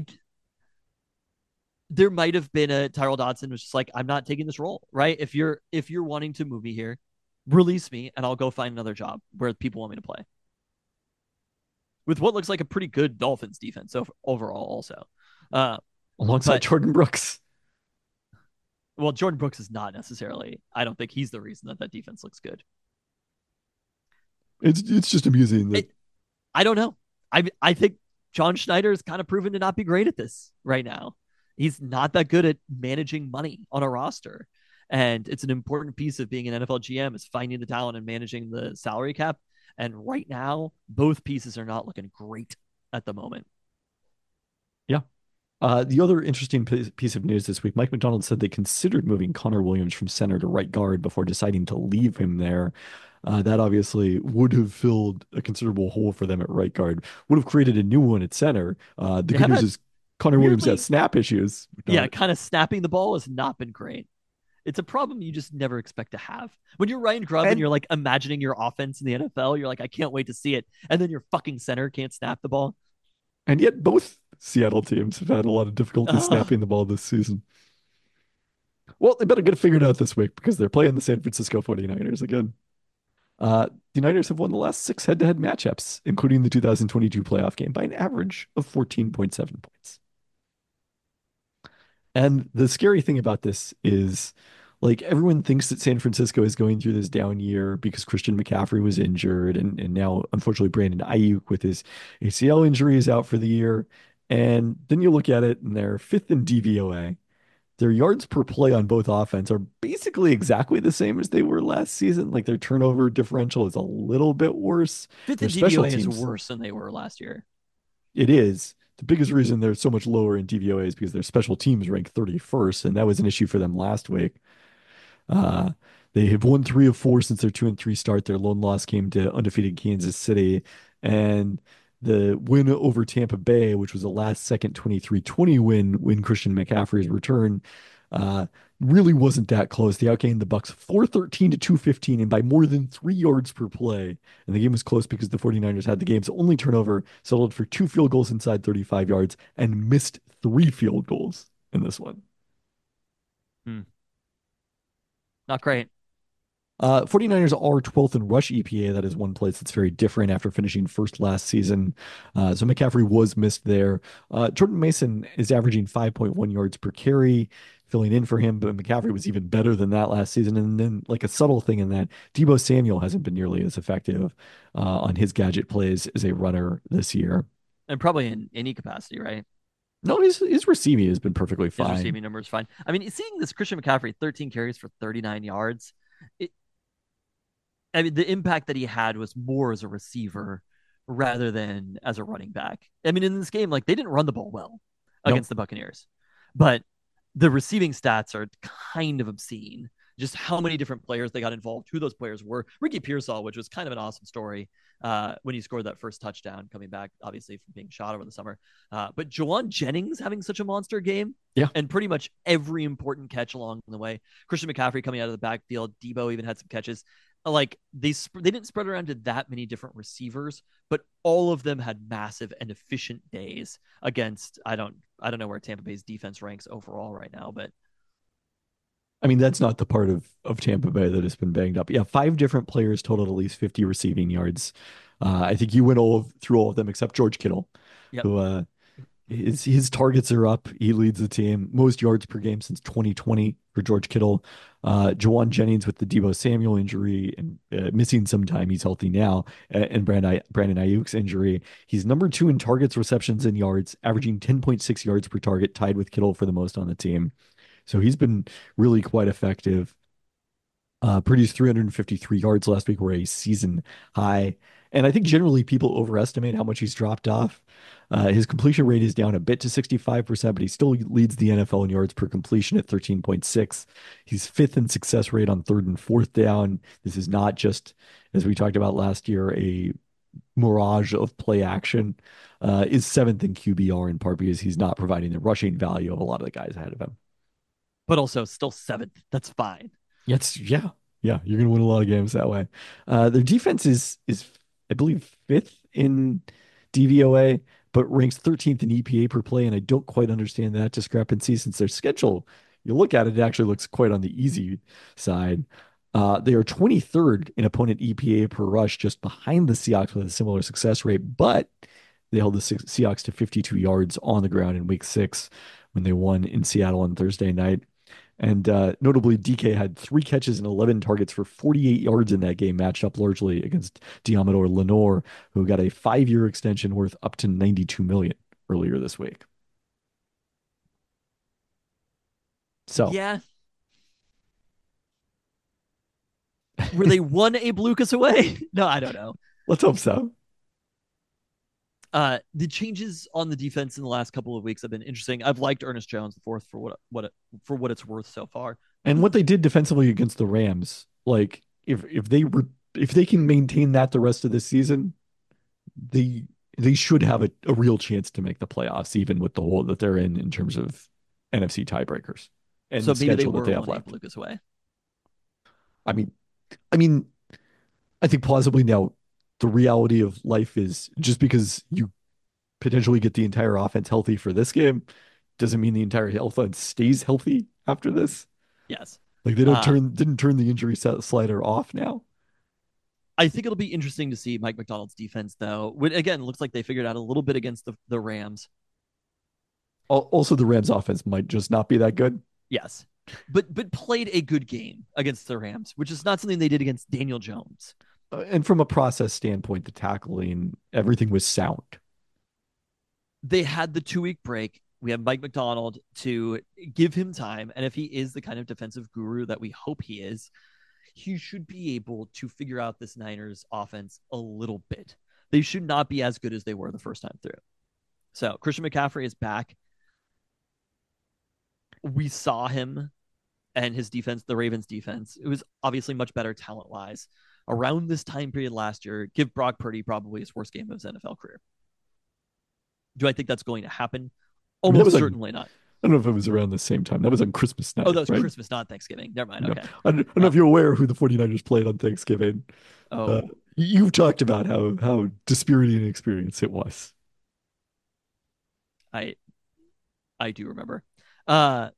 there might have been a Tyrel Dodson was just like, I'm not taking this role, right? If you're wanting to move me here, release me and I'll go find another job where people want me to play. With what looks like a pretty good Dolphins defense overall also. Alongside Jordan Brooks. Well, Jordan Brooks is not necessarily, I don't think he's the reason that defense looks good. It's just amusing. I don't know. I think John Schneider is kind of proven to not be great at this right now. He's not that good at managing money on a roster. And it's an important piece of being an NFL GM is finding the talent and managing the salary cap. And right now, both pieces are not looking great at the moment. Yeah. The other interesting piece of news this week, Mike Macdonald said they considered moving Connor Williams from center to right guard before deciding to leave him there. That obviously would have filled a considerable hole for them at right guard, would have created a new one at center. The They good have news had is Connor Williams has weirdly, snap issues. yeah, kind of snapping the ball has not been great. It's a problem you just never expect to have. When you're Ryan Grubb and And you're like imagining your offense in the NFL, you're like, I can't wait to see it. And then your fucking center can't snap the ball. and yet both Seattle teams have had a lot of difficulty Oh, snapping the ball this season. Well, they better get it figured out this week because they're playing the San Francisco 49ers again. The Niners have won the last six head-to-head matchups, including the 2022 playoff game, by an average of 14.7 points. And the scary thing about this is, like, everyone thinks that San Francisco is going through this down year because Christian McCaffrey was injured, and now, unfortunately, Brandon Ayuk with his ACL injury is out for the year. And then you look at it, and they're fifth in DVOA. Their yards per play on both offense are basically exactly the same as they were last season. Like their turnover differential is a little bit worse. fifth Their in special DVOA is teams, worse than they were last year. it is. The biggest reason they're so much lower in DVOA is because their special teams rank 31st, and that was an issue for them last week. Uh, they have won three of four since their 2-3 start. Their lone loss came to undefeated Kansas City, and the win over Tampa Bay, which was a last second 23-20 win when Christian McCaffrey's return, uh, really wasn't that close. They outgained the Bucks 413 to 215 and by more than 3 yards per play. And the game was close because the 49ers had the game's only turnover, settled for two field goals inside 35 yards, and missed three field goals in this one. Hmm. Not great. 49ers are 12th in rush EPA. That is one place that's very different after finishing first last season. So McCaffrey was missed there. Jordan Mason is averaging 5.1 yards per carry, filling in for him, but McCaffrey was even better than that last season. And then, like a subtle thing in that, Deebo Samuel hasn't been nearly as effective on his gadget plays as a runner this year. And probably in any capacity, right? No, his receiving has been perfectly His fine. receiving number is fine. I mean, seeing this Christian McCaffrey 13 carries for 39 yards, it, I mean, the impact that he had was more as a receiver rather than as a running back. I mean, in this game, like they didn't run the ball well Nope. against the Buccaneers, but the receiving stats are kind of obscene. Just how many different players they got involved, who those players were. Ricky Pearsall, which was kind of an awesome story when he scored that first touchdown, coming back obviously from being shot over the summer. But Jawan Jennings having such a monster game, Yeah. and pretty much every important catch along the way. Christian McCaffrey coming out of the backfield. Deebo even had some catches. Like they didn't spread around to that many different receivers, but all of them had massive and efficient days against I don't know where Tampa Bay's defense ranks overall right now, but I mean, that's not the part of Tampa Bay that has been banged up. Yeah, five different players totaled at least 50 receiving yards. I think you went through all of them except George Kittle, yep. who his targets are up. He leads the team. Most yards per game since 2020 for George Kittle. Jawan Jennings with the Deebo Samuel injury and missing some time. He's healthy now. And Brandon Ayuk's injury. He's number two in targets, receptions, and yards, averaging 10.6 yards per target, tied with Kittle for the most on the team. So he's been really quite effective. Produced 353 yards last week, were a season high. And I think generally people overestimate how much he's dropped off. His completion rate is down a bit to 65%, but he still leads the NFL in yards per completion at 13.6. He's fifth in success rate on third and fourth down. This is not just, as we talked about last year, a mirage of play action. Is seventh in QBR in part because he's not providing the rushing value of a lot of the guys ahead of him. But also still seventh. That's fine. Yeah, you're gonna win a lot of games that way. Their defense is I believe fifth in DVOA, but ranks 13th in EPA per play, and I don't quite understand that discrepancy since their schedule. You look at it, it actually looks quite on the easy side. They are 23rd in opponent EPA per rush, just behind the Seahawks with a similar success rate, but they held the Seahawks to 52 yards on the ground in week 6 when they won in Seattle on Thursday night. And notably, DK had 3 catches and 11 targets for 48 yards in that game, matched up largely against Deommodore Lenoir, who got a 5-year extension worth up to $92 million earlier this week. So Yeah. Were they one Abe Lucas away? No, I don't know. let's hope so. The changes on the defense in the last couple of weeks have been interesting. I've liked Ernest Jones the fourth for what it's worth so far. And what they did defensively against the Rams, like if they can maintain that the rest of the season, they they should have a real chance to make the playoffs, even with the hole that they're in terms of NFC tiebreakers and So the maybe they schedule that were they have one Abe left. Lucas away. I mean, I mean, I think plausibly now the reality of life is just because you potentially get the entire offense healthy for this game doesn't mean the entire offense stays healthy after this. Yes. Like they don't Uh, turn didn't turn the injury slider off now. I think it'll be interesting to see Mike McDonald's defense, though. Again, looks like they figured out a little bit against the Rams. Also, the Rams offense might just not be that good. Yes, but played a good game against the Rams, which is not something they did against Daniel Jones. And from a process standpoint, the tackling, everything was sound. They had the 2 week break. We have Mike McDonald to give him time. And if he is the kind of defensive guru that we hope he is, he should be able to figure out this Niners offense a little bit. They should not be as good as they were the first time through. So Christian McCaffrey is back. We saw him and his defense, the Ravens defense. It was obviously much better talent wise. Around this time period last year, give Brock Purdy probably his worst game of his NFL career. Do I think that's going to happen? I mean, that Almost was certainly not. I don't know if it was around the same time. That was on Christmas night, Oh, that was right? Christmas, not Thanksgiving. Never mind. No. Okay. I don't know if you're aware who the 49ers played on Thanksgiving. Oh, You've talked about how dispiriting an experience it was. I I do remember. Uh,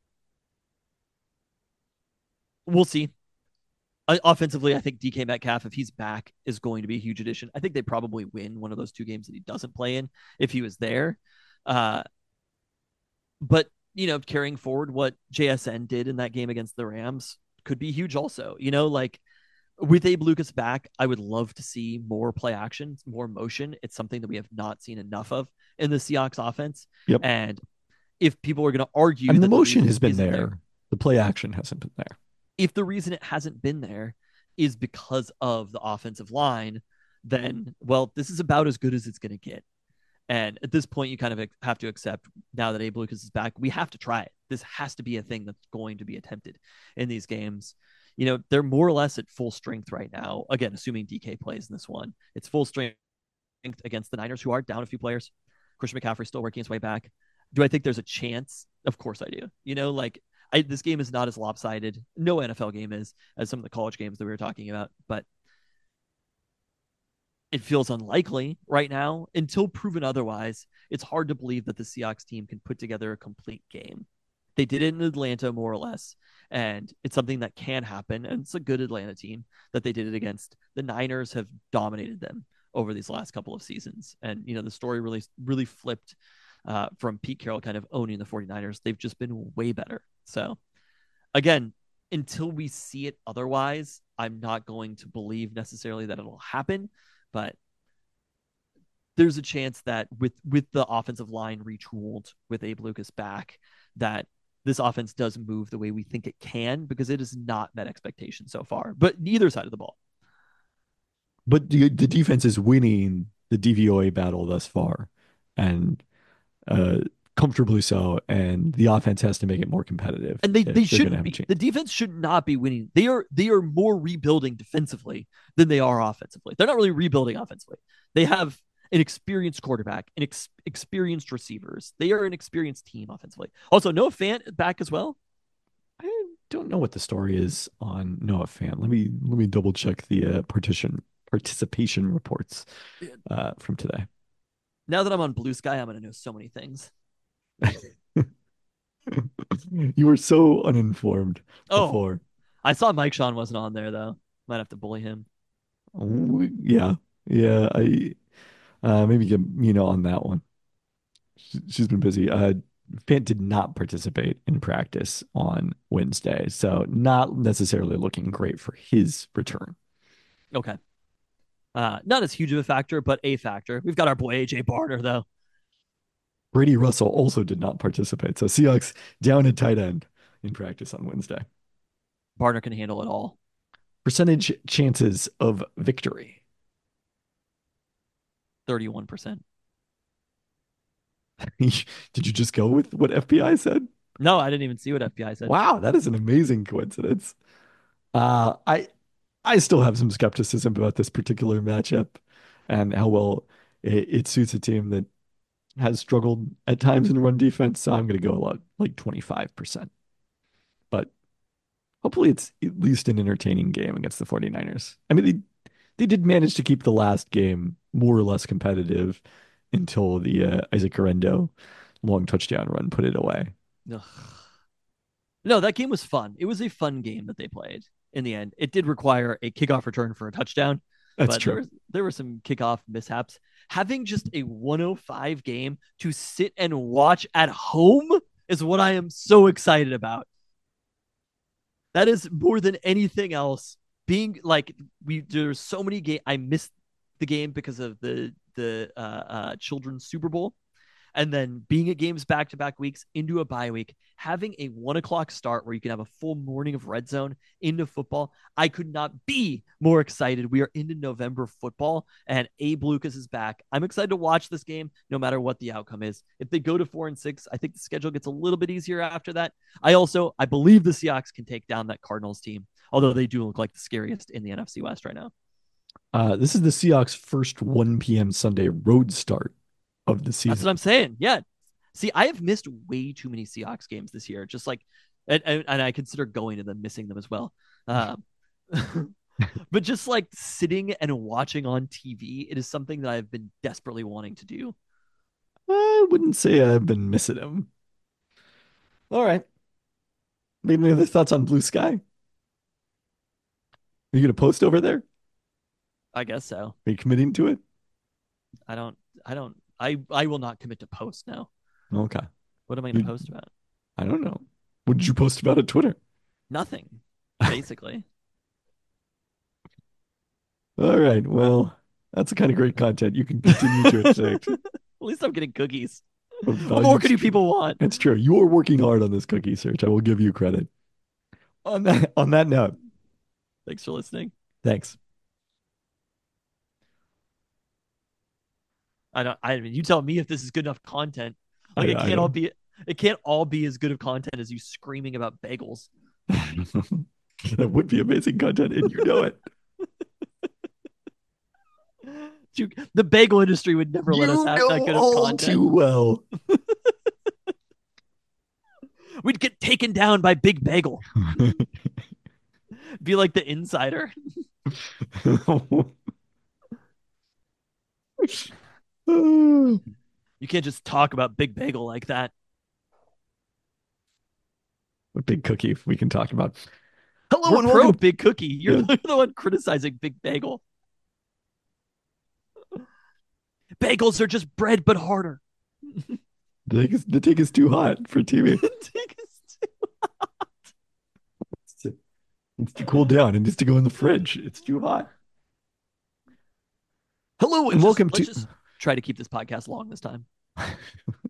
we'll see. Offensively, I think DK Metcalf, if he's back, is going to be a huge addition. I think they probably win one of those 2 games that he doesn't play in if he was there. Uh, but carrying forward what JSN did in that game against the Rams could be huge. Also, like with Abe Lucas back, I would love to see more play action, more motion. It's something that we have not seen enough of in the Seahawks offense. Yep. And if people are going to argue, I mean, the that motion reason has been isn't there. The play action hasn't been there. if the reason it hasn't been there is because of the offensive line, then, well, this is about as good as it's going to get. And at this point, you kind of have to accept now that Abe Lucas is back, we have to try it. This has to be a thing that's going to be attempted in these games. They're more or less at full strength right now. Again, assuming DK plays in this one, it's full strength against the Niners, who are down a few players. Christian McCaffrey still working his way back. Do I think there's a chance? Of course I do. This game is not as lopsided. No NFL game is as some of the college games that we were talking about, but it feels unlikely right now until proven otherwise. It's hard to believe that the Seahawks team can put together a complete game. They did it in Atlanta more or less, and it's something that can happen. And it's a good Atlanta team that they did it against. The Niners have dominated them over these last couple of seasons. And, the story really flipped from Pete Carroll kind of owning the 49ers. They've just been way better. So again, until we see it otherwise, I'm not going to believe necessarily that it'll happen, but there's a chance that with the offensive line retooled with Abe Lucas back, that this offense does move the way we think it can, because it has not met expectations so far, but neither side of the ball. But the defense is winning the DVOA battle thus far, and comfortably so. And the offense has to make it more competitive. And they shouldn't be. Chance. The defense should not be winning. They are more rebuilding defensively than they are offensively. They're not really rebuilding offensively. They have an experienced quarterback, and experienced receivers. They are an experienced team offensively. Also, Noah Fant back as well. I don't know what the story is on Noah Fant. Let me double check the participation reports from today. Now that I'm on Blue Sky, I'm going to know so many things. You were so uninformed before. I saw Mike Sean wasn't on there though. Might have to bully him. Yeah. I maybe get Mina on that one. She's been busy. Fant did not participate in practice on Wednesday, so not necessarily looking great for his return. Okay. Not as huge of a factor, but a factor. We've got our boy AJ Barter though. Brady Russell also did not participate. So Seahawks down at tight end. in practice on Wednesday. Barner can handle it all. Percentage chances of victory. 31%. Did you just go with what FBI said? No, I didn't even see what FBI said. Wow, that is an amazing coincidence. I still have some skepticism about this particular matchup and how well it suits a team that has struggled at times in run defense. So I'm going to go a lot like 25%. But hopefully it's at least an entertaining game against the 49ers. I mean, they did manage to keep the last game more or less competitive until the Isaac Guerrero long touchdown run put it away. Ugh. No, that game was fun. It was a fun game that they played in the end. It did require a kickoff return for a touchdown. That's but true. There were some kickoff mishaps. Having just a 105 game to sit and watch at home is what I am so excited about. That is more than anything else. Being like there's so many games. I missed the game because of the children's Super Bowl, and then being at games back to back weeks into a bye week, having a 1 o'clock start where you can have a full morning of red zone into football. I could not be more excited. We are into November football and Abe Lucas is back. I'm excited to watch this game no matter what the outcome is. If they go to 4-6, I think the schedule gets a little bit easier after that. I believe the Seahawks can take down that Cardinals team, although they do look like the scariest in the NFC West right now. This is the Seahawks' first 1 p.m. Sunday road start of the season. That's what I'm saying. Yeah. See, I have missed way too many Seahawks games this year. Just like, and I consider going to them, missing them as well. But just like sitting and watching on TV, it is something that I've been desperately wanting to do. I wouldn't say I've been missing him. All right. Any other thoughts on Blue Sky? Are you going to post over there? I guess so. Are you committing to it? I will not commit to post now. Okay. What am I going to post about? I don't know. What did you post about at Twitter? Nothing, basically. All right. Well, that's the kind of great content you can continue to expect. At least I'm getting cookies. What more can you people want? It's true. You are working hard on this cookie search. I will give you credit. On that note, thanks for listening. Thanks. You tell me if this is good enough content. Like it can't all be as good of content as you screaming about bagels. That would be amazing content, and you know it. The bagel industry would never let us have that good of content. Too well. We'd get taken down by Big Bagel. Be like the insider. You can't just talk about Big Bagel like that. What big cookie we can talk about? Hello, and welcome. Big Cookie. You're the one criticizing Big Bagel. Bagels are just bread, but harder. The take is too hot for TV. The take is too hot. It needs to cool down. It needs to go in the fridge. It's too hot. Hello, and welcome to... Let's just try to keep this podcast long this time.